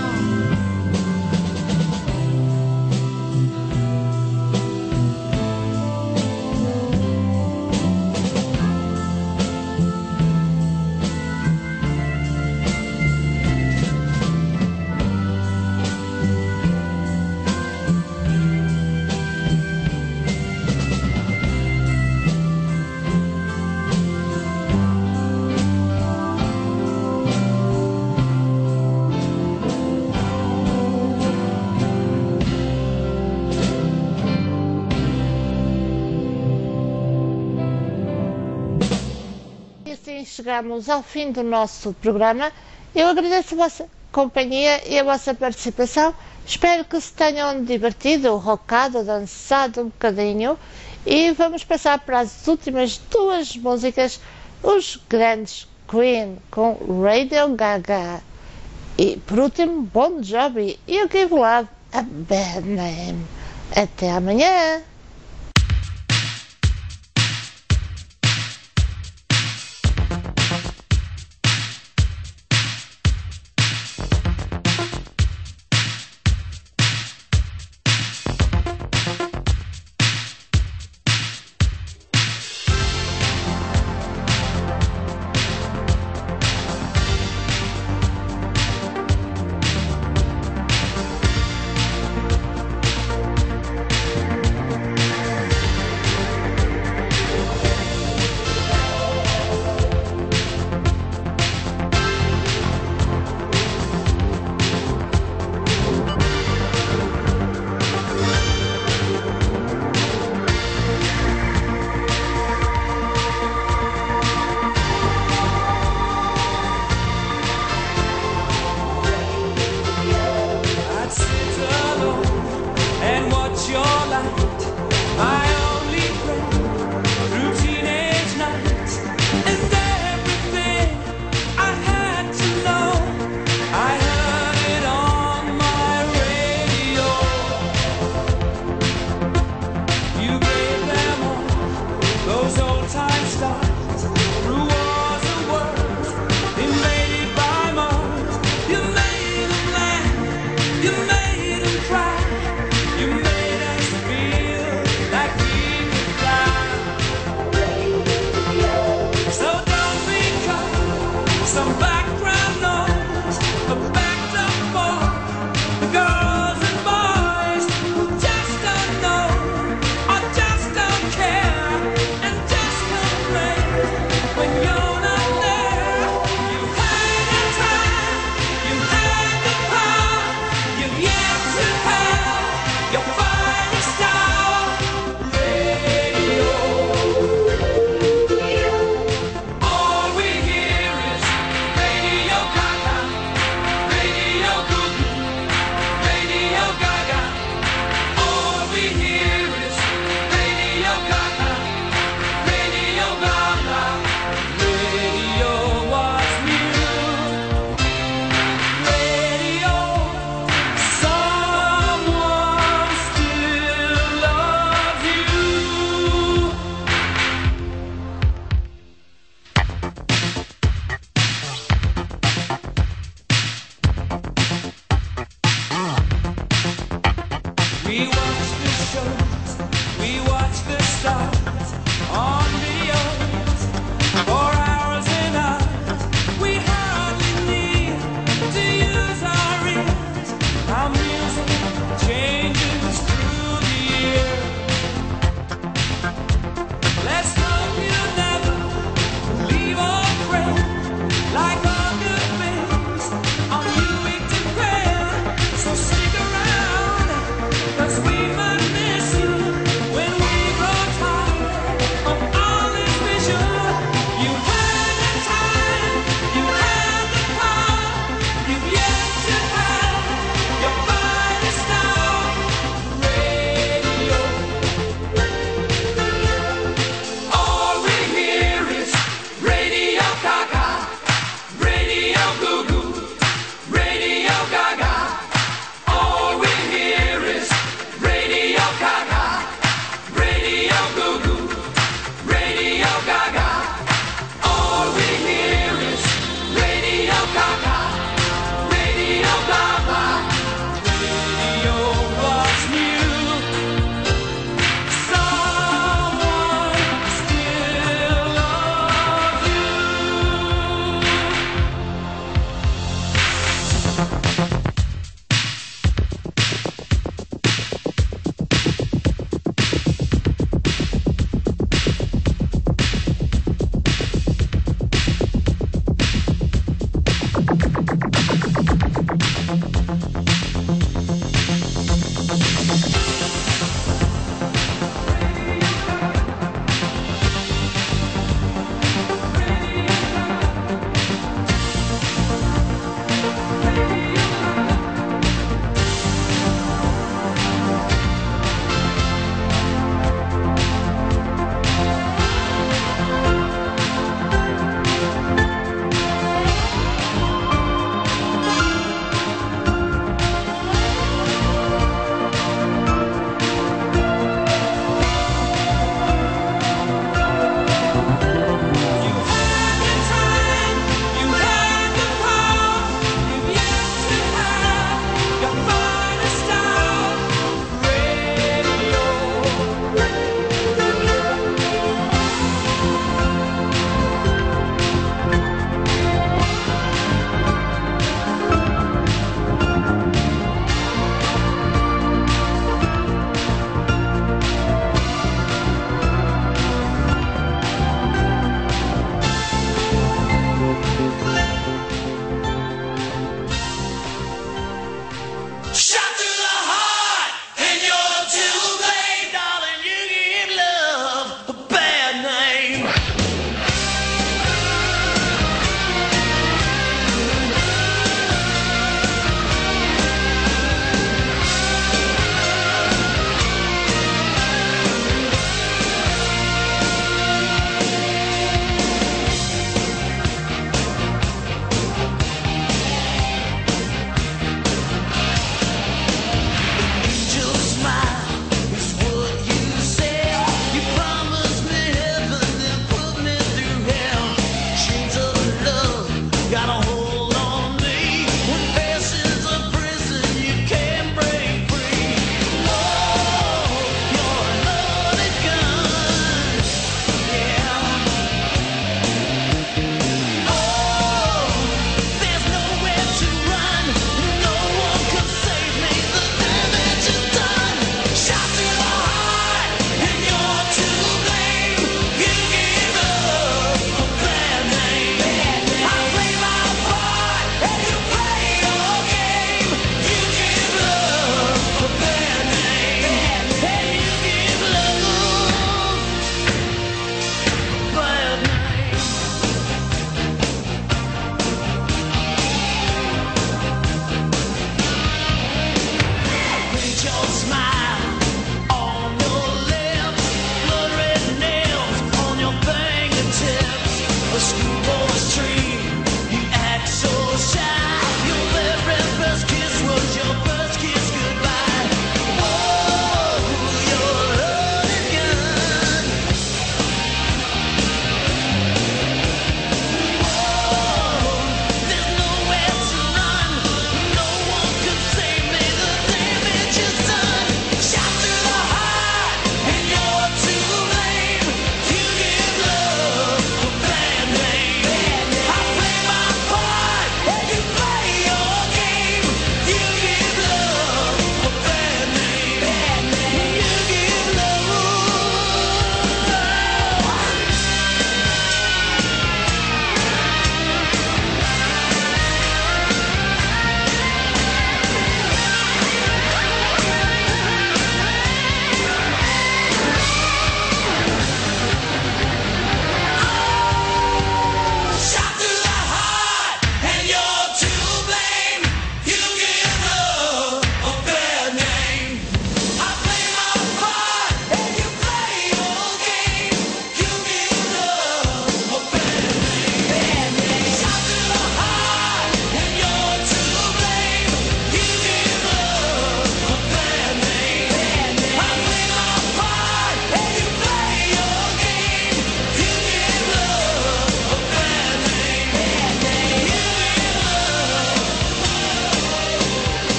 Chegamos ao fim do nosso programa. Eu agradeço a vossa companhia e a vossa participação. Espero que se tenham divertido, rocado, dançado um bocadinho. E vamos passar para as últimas duas músicas, os grandes Queen com Radio Gaga. E por último, Bon Jovi e o Give Love a Bad Name. Até amanhã!